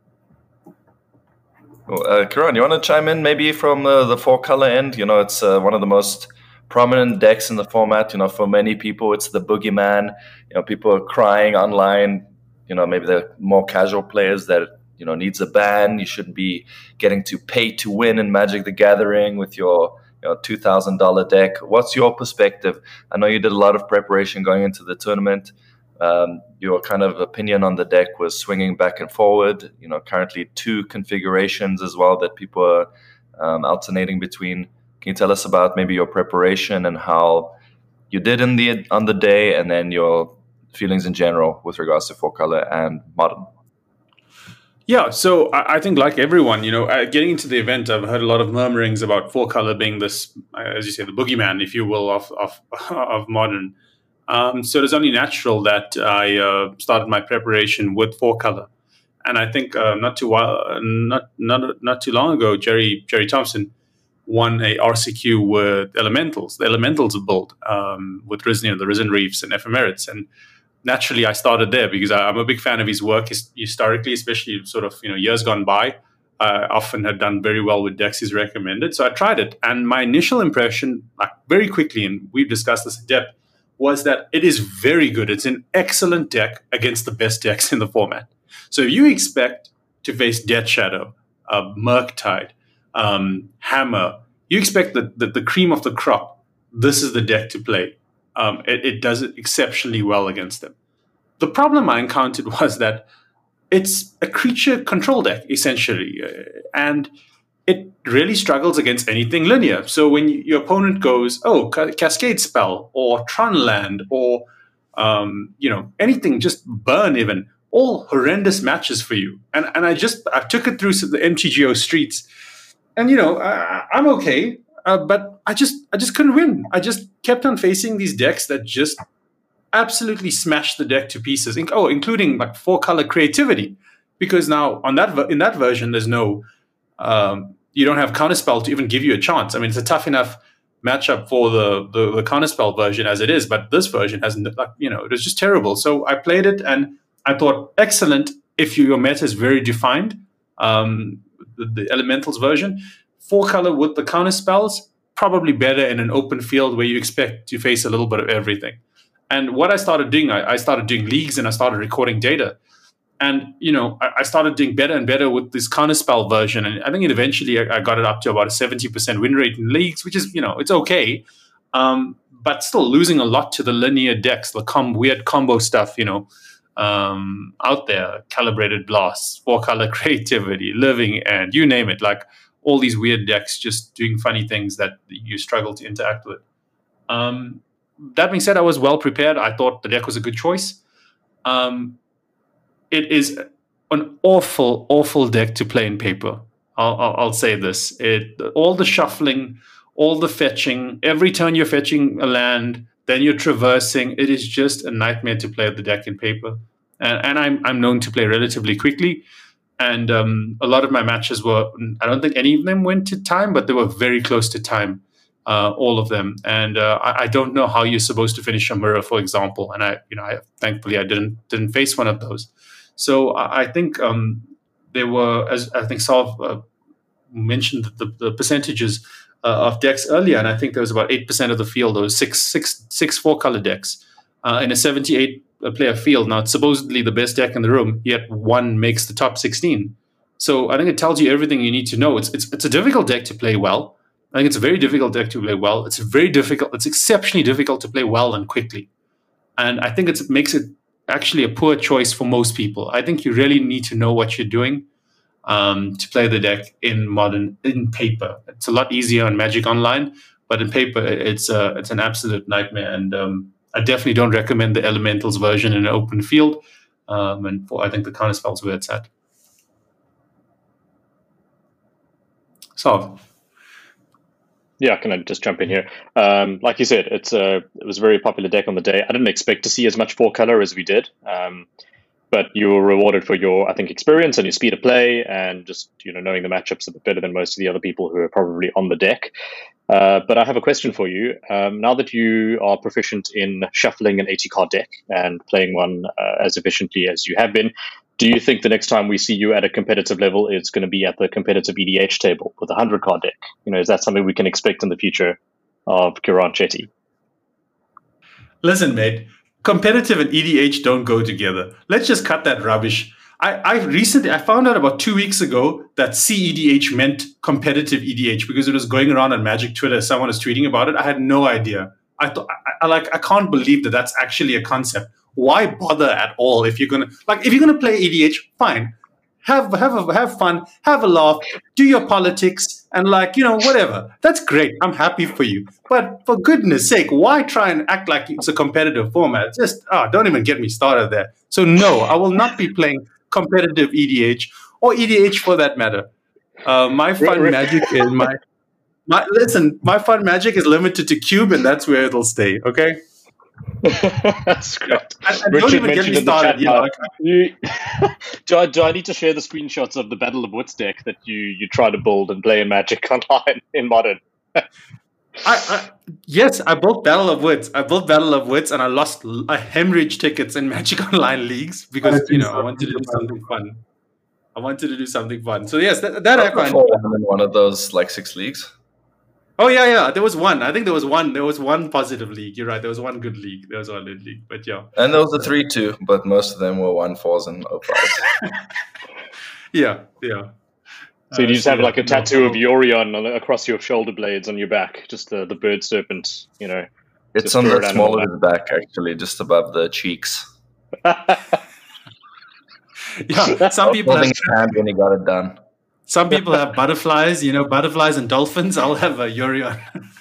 [SPEAKER 2] Karan, you want to chime in maybe from the 4-color end? It's one of the most prominent decks in the format. For many people, it's the boogeyman. People are crying online. Maybe they're more casual players that, needs a ban. You shouldn't be getting to pay to win in Magic the Gathering with your $2,000 deck. What's your perspective? I know you did a lot of preparation going into the tournament. Your kind of opinion on the deck was swinging back and forward. Currently 2 configurations as well that people are alternating between. Can you tell us about maybe your preparation and how you did on the day, and then your feelings in general with regards to 4-color and Modern?
[SPEAKER 1] Yeah, so I think like everyone, getting into the event, I've heard a lot of murmurings about 4-color being this, as you say, the boogeyman, if you will, of Modern. So it was only natural that I started my preparation with 4-color, and I think not too long ago, Jerry Thompson won a RCQ with Elementals, the Elementals build with Risen, the Risen Reefs and Ephemerids, and naturally I started there because I'm a big fan of his work historically, especially sort of years gone by. Often had done very well with decks he's recommended, so I tried it. And my initial impression, like very quickly, and we've discussed this in depth, was that it is very good. It's an excellent deck against the best decks in the format. So if you expect to face Death Shadow, Murktide, Hammer, you expect the cream of the crop. This is the deck to play. It does it exceptionally well against them. The problem I encountered was that it's a creature control deck, essentially, and it really struggles against anything linear. So when your opponent goes, Cascade Spell, or Tron Land, or anything, just burn even, all horrendous matches for you. And I took it through the MTGO streets, and I'm okay, but I just couldn't win. I just kept on facing these decks that just absolutely smashed the deck to pieces, including like 4-color creativity, because now in that version there's no you don't have Counterspell to even give you a chance. I mean, it's a tough enough matchup for the Counterspell version as it is, but this version has it was just terrible. So I played it and I thought, excellent if your meta is very defined. The Elementals version, 4-color with the Counterspells, probably better in an open field where you expect to face a little bit of everything. And what I started doing, I started doing leagues and I started recording data. And, I started doing better and better with this Counterspell version. And I think eventually I got it up to about a 70% win rate in leagues, which is, it's okay. But still losing a lot to the linear decks, the weird combo stuff, out there. Calibrated Blasts, 4-color creativity, Living End, you name it. Like all these weird decks just doing funny things that you struggle to interact with. That being said, I was well prepared. I thought the deck was a good choice. It is an awful, awful deck to play in paper. I'll say this. All the shuffling, all the fetching, every turn you're fetching a land, then you're traversing. It is just a nightmare to play the deck in paper. And I'm known to play relatively quickly. And a lot of my matches were, I don't think any of them went to time, but they were very close to time. All of them, and I don't know how you're supposed to finish a mirror, for example. And I thankfully I didn't face one of those. So I think there were, as I think Sav mentioned the percentages of decks earlier, and I think there was about 8% of the field, those six 4-color decks in a 78 player field. Now it's supposedly the best deck in the room, yet one makes the top 16. So I think it tells you everything you need to know. It's a difficult deck to play well. I think it's a very difficult deck to play well. It's exceptionally difficult to play well and quickly. And I think it makes it actually a poor choice for most people. I think you really need to know what you're doing to play the deck in paper. It's a lot easier on Magic Online, but in paper, it's an absolute nightmare. And I definitely don't recommend the Elementals version in an open field. And I think the Counterspell's where it's at. So.
[SPEAKER 3] Yeah, can I just jump in here? Like you said, it was a very popular deck on the day. I didn't expect to see as much 4-color as we did, but you were rewarded for your, I think, experience and your speed of play, and just knowing the matchups a bit better than most of the other people who are probably on the deck. But I have a question for you. Now that you are proficient in shuffling an 80-card deck and playing one as efficiently as you have been, do you think the next time we see you at a competitive level, it's going to be at the competitive EDH table with a 100-card deck? Is that something we can expect in the future of Kiran Chetty?
[SPEAKER 1] Listen, mate, competitive and EDH don't go together. Let's just cut that rubbish. I found out about 2 weeks ago that CEDH meant competitive EDH because it was going around on Magic Twitter. Someone was tweeting about it. I had no idea. I can't believe that that's actually a concept. Why bother at all if you're gonna play EDH? Fine, have fun, have a laugh, do your politics, and whatever. That's great. I'm happy for you. But for goodness sake, why try and act like it's a competitive format? Just don't even get me started there. So no, I will not be playing competitive EDH or EDH for that matter. My fun magic is my fun magic is limited to Cube, and that's where it'll stay. Okay.
[SPEAKER 3] That's great.
[SPEAKER 1] And don't even get me started.
[SPEAKER 3] Do I need to share the screenshots of the Battle of Wits deck that you try to build and play in Magic Online in Modern?
[SPEAKER 1] Yes, I built Battle of Wits. And I lost a hemorrhage tickets in Magic Online leagues because I wanted to do something fun. So yes, that I find.
[SPEAKER 2] In one of those like 6 leagues.
[SPEAKER 1] Oh yeah. There was one. I think there was one. There was one positive league. You're right. There was one good league. There was one good league. But yeah.
[SPEAKER 2] And there was a 3-2, but most of them were 1-4s and 0-5s.
[SPEAKER 1] Yeah.
[SPEAKER 3] So you just have like a tattoo of Yorion across your shoulder blades on your back, just the bird serpent,
[SPEAKER 2] It's on the small of his back, actually, just above the cheeks.
[SPEAKER 1] Yeah, some people
[SPEAKER 2] have hand when he got it done.
[SPEAKER 1] Some people have butterflies, butterflies and dolphins. I'll have a Yorion.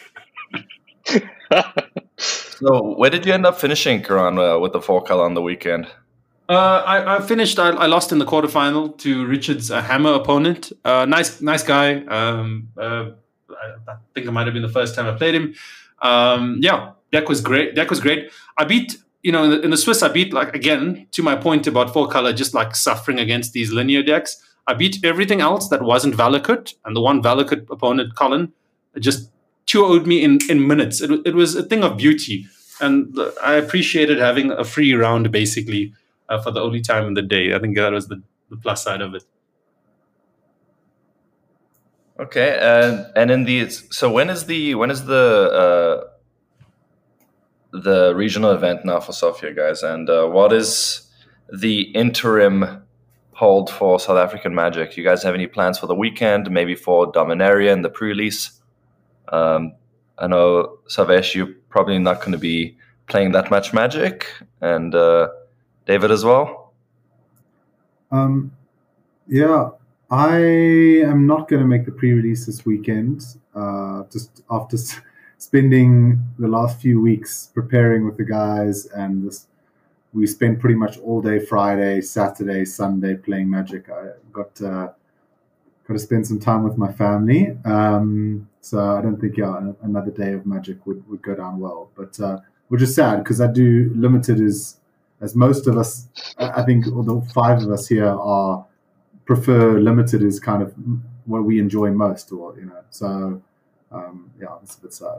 [SPEAKER 2] So, where did you end up finishing, Karan, with the 4-color on the weekend?
[SPEAKER 1] I finished. I lost in the quarterfinal to Richard's Hammer opponent. Nice guy. I think it might have been the first time I played him. Deck was great. I beat. In the Swiss, I beat, like, again, to my point about 4-color, just like suffering against these linear decks. I beat everything else that wasn't Valakut, and the one Valakut opponent, Colin, just 2-0'd me in minutes. It was a thing of beauty, and I appreciated having a free round, basically, for the only time in the day. I think that was the plus side of it.
[SPEAKER 2] Okay, and in when is the regional event now for Sofia, guys? And what is the interim hold for South African Magic? You guys have any plans for the weekend? Maybe for Dominaria and the pre-release? I know, Savesh, you're probably not going to be playing that much Magic, and David as well.
[SPEAKER 5] Yeah, I am not going to make the pre-release this weekend. Just after spending the last few weeks preparing with the guys, and we spent pretty much all day Friday, Saturday, Sunday playing Magic. I got to spend some time with my family. So I don't think another day of Magic would go down well. But which is sad, because I do limited as most of us, I think all the 5 of us here prefer limited as kind of what we enjoy most, or So it's a bit sad.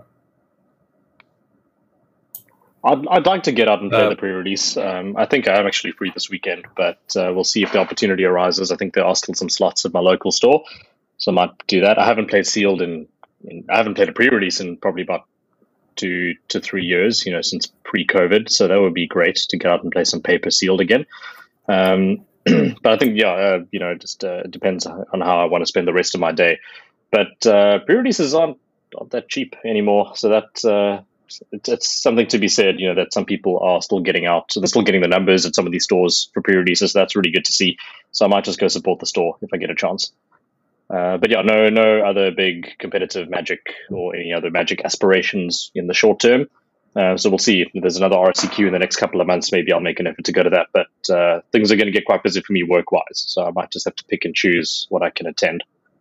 [SPEAKER 3] I'd like to get out and play the pre-release. I think I am actually free this weekend, but we'll see if the opportunity arises. I think there are still some slots at my local store, so I might do that. I haven't played sealed I haven't played a pre-release in probably about 2 to 3 years, since pre-COVID. So that would be great to get out and play some paper sealed again. But I think, it just depends on how I want to spend the rest of my day. But pre-releases aren't that cheap anymore, so that. It's something to be said, that some people are still getting out. So they're still getting the numbers at some of these stores for pre-releases. That's really good to see. So I might just go support the store if I get a chance. But yeah, no other big competitive Magic or any other Magic aspirations in the short term. So we'll see if there's another RCQ in the next couple of months. Maybe I'll make an effort to go to that. But things are going to get quite busy for me work-wise. So I might just have to pick and choose what I can attend.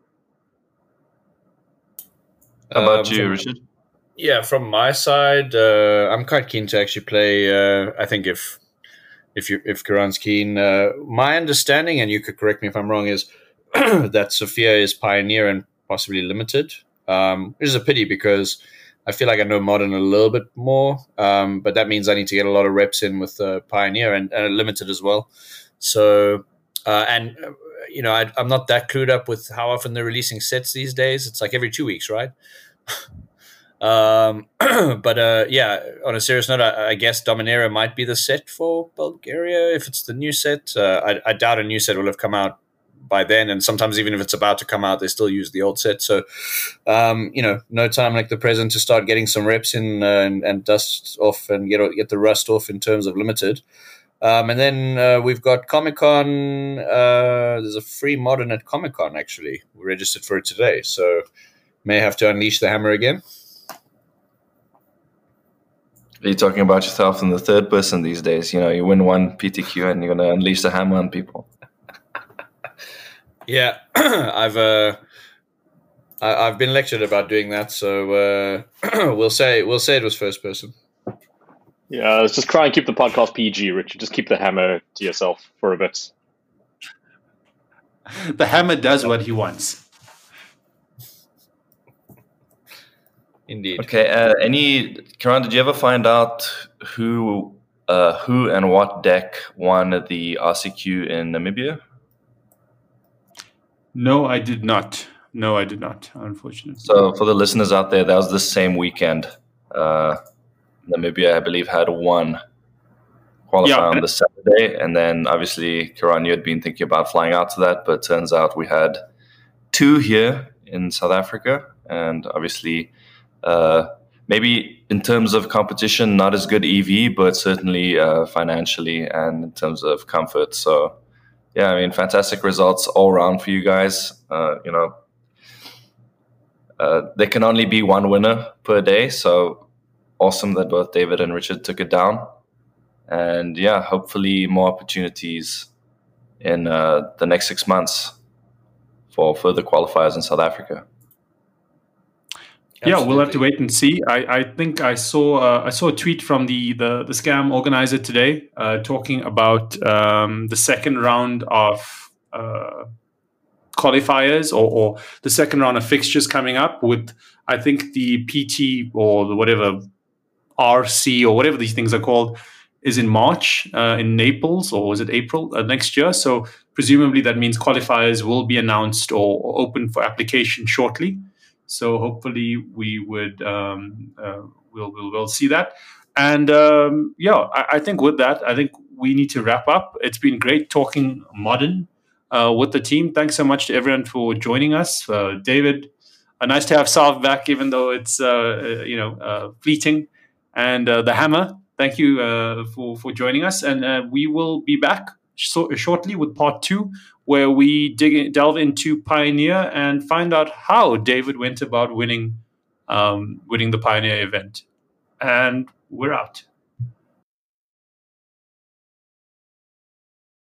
[SPEAKER 2] How about you, Richard?
[SPEAKER 4] Yeah, from my side, I'm quite keen to actually play. I think if Karan's keen, my understanding, and you could correct me if I'm wrong, is that Sofia is Pioneer and possibly Limited, which is a pity because I feel like I know Modern a little bit more, but that means I need to get a lot of reps in with Pioneer and Limited as well. So, I'm not that clued up with how often they're releasing sets these days. It's like every 2 weeks, right? On a serious note, I guess Dominaria might be the set for Bulgaria if it's the new set. I doubt a new set will have come out by then, and sometimes even if it's about to come out, they still use the old set. So, no time like the present to start getting some reps in and dust off and get the rust off in terms of Limited. And then we've got Comic-Con. There's a free Modern at Comic-Con, actually. We registered for it today, so may have to unleash the hammer again.
[SPEAKER 2] Are you talking about yourself in the third person these days? You win one PTQ and you're going to unleash the hammer on people.
[SPEAKER 4] Yeah, I've been lectured about doing that, so we'll say it was first person.
[SPEAKER 3] Yeah, let's just try and keep the podcast PG, Richard. Just keep the hammer to yourself for a bit.
[SPEAKER 1] The hammer does what he wants.
[SPEAKER 4] Indeed.
[SPEAKER 2] Okay. Karan, did you ever find out who and what deck won the RCQ in Namibia?
[SPEAKER 1] No, I did not. No, I did not, unfortunately.
[SPEAKER 2] So for the listeners out there, that was the same weekend. Namibia, I believe, had one qualify on the Saturday, and then obviously, Karan, you had been thinking about flying out to that, but turns out we had two here in South Africa, and obviously, maybe in terms of competition, not as good EV, but certainly financially and in terms of comfort. So, yeah, I mean, fantastic results all around for you guys. There can only be one winner per day, so awesome that both David and Richard took it down. And yeah, hopefully more opportunities in the next 6 months for further qualifiers in South Africa.
[SPEAKER 1] Absolutely. Yeah, we'll have to wait and see. I think I saw a tweet from the scam organizer today talking about the second round of qualifiers or the second round of fixtures coming up with, I think, the PT or the whatever RC or whatever these things are called is in March in Naples, or is it April next year? So presumably that means qualifiers will be announced or open for application shortly. So hopefully we would we'll see that. And I think with that, I think we need to wrap up. It's been great talking modern with the team. Thanks so much to everyone for joining us. David, nice to have Sav back, even though it's fleeting. And the Hammer, thank you for joining us. And we will be back shortly with part 2, where we delve into Pioneer and find out how David went about winning the Pioneer event. And we're out.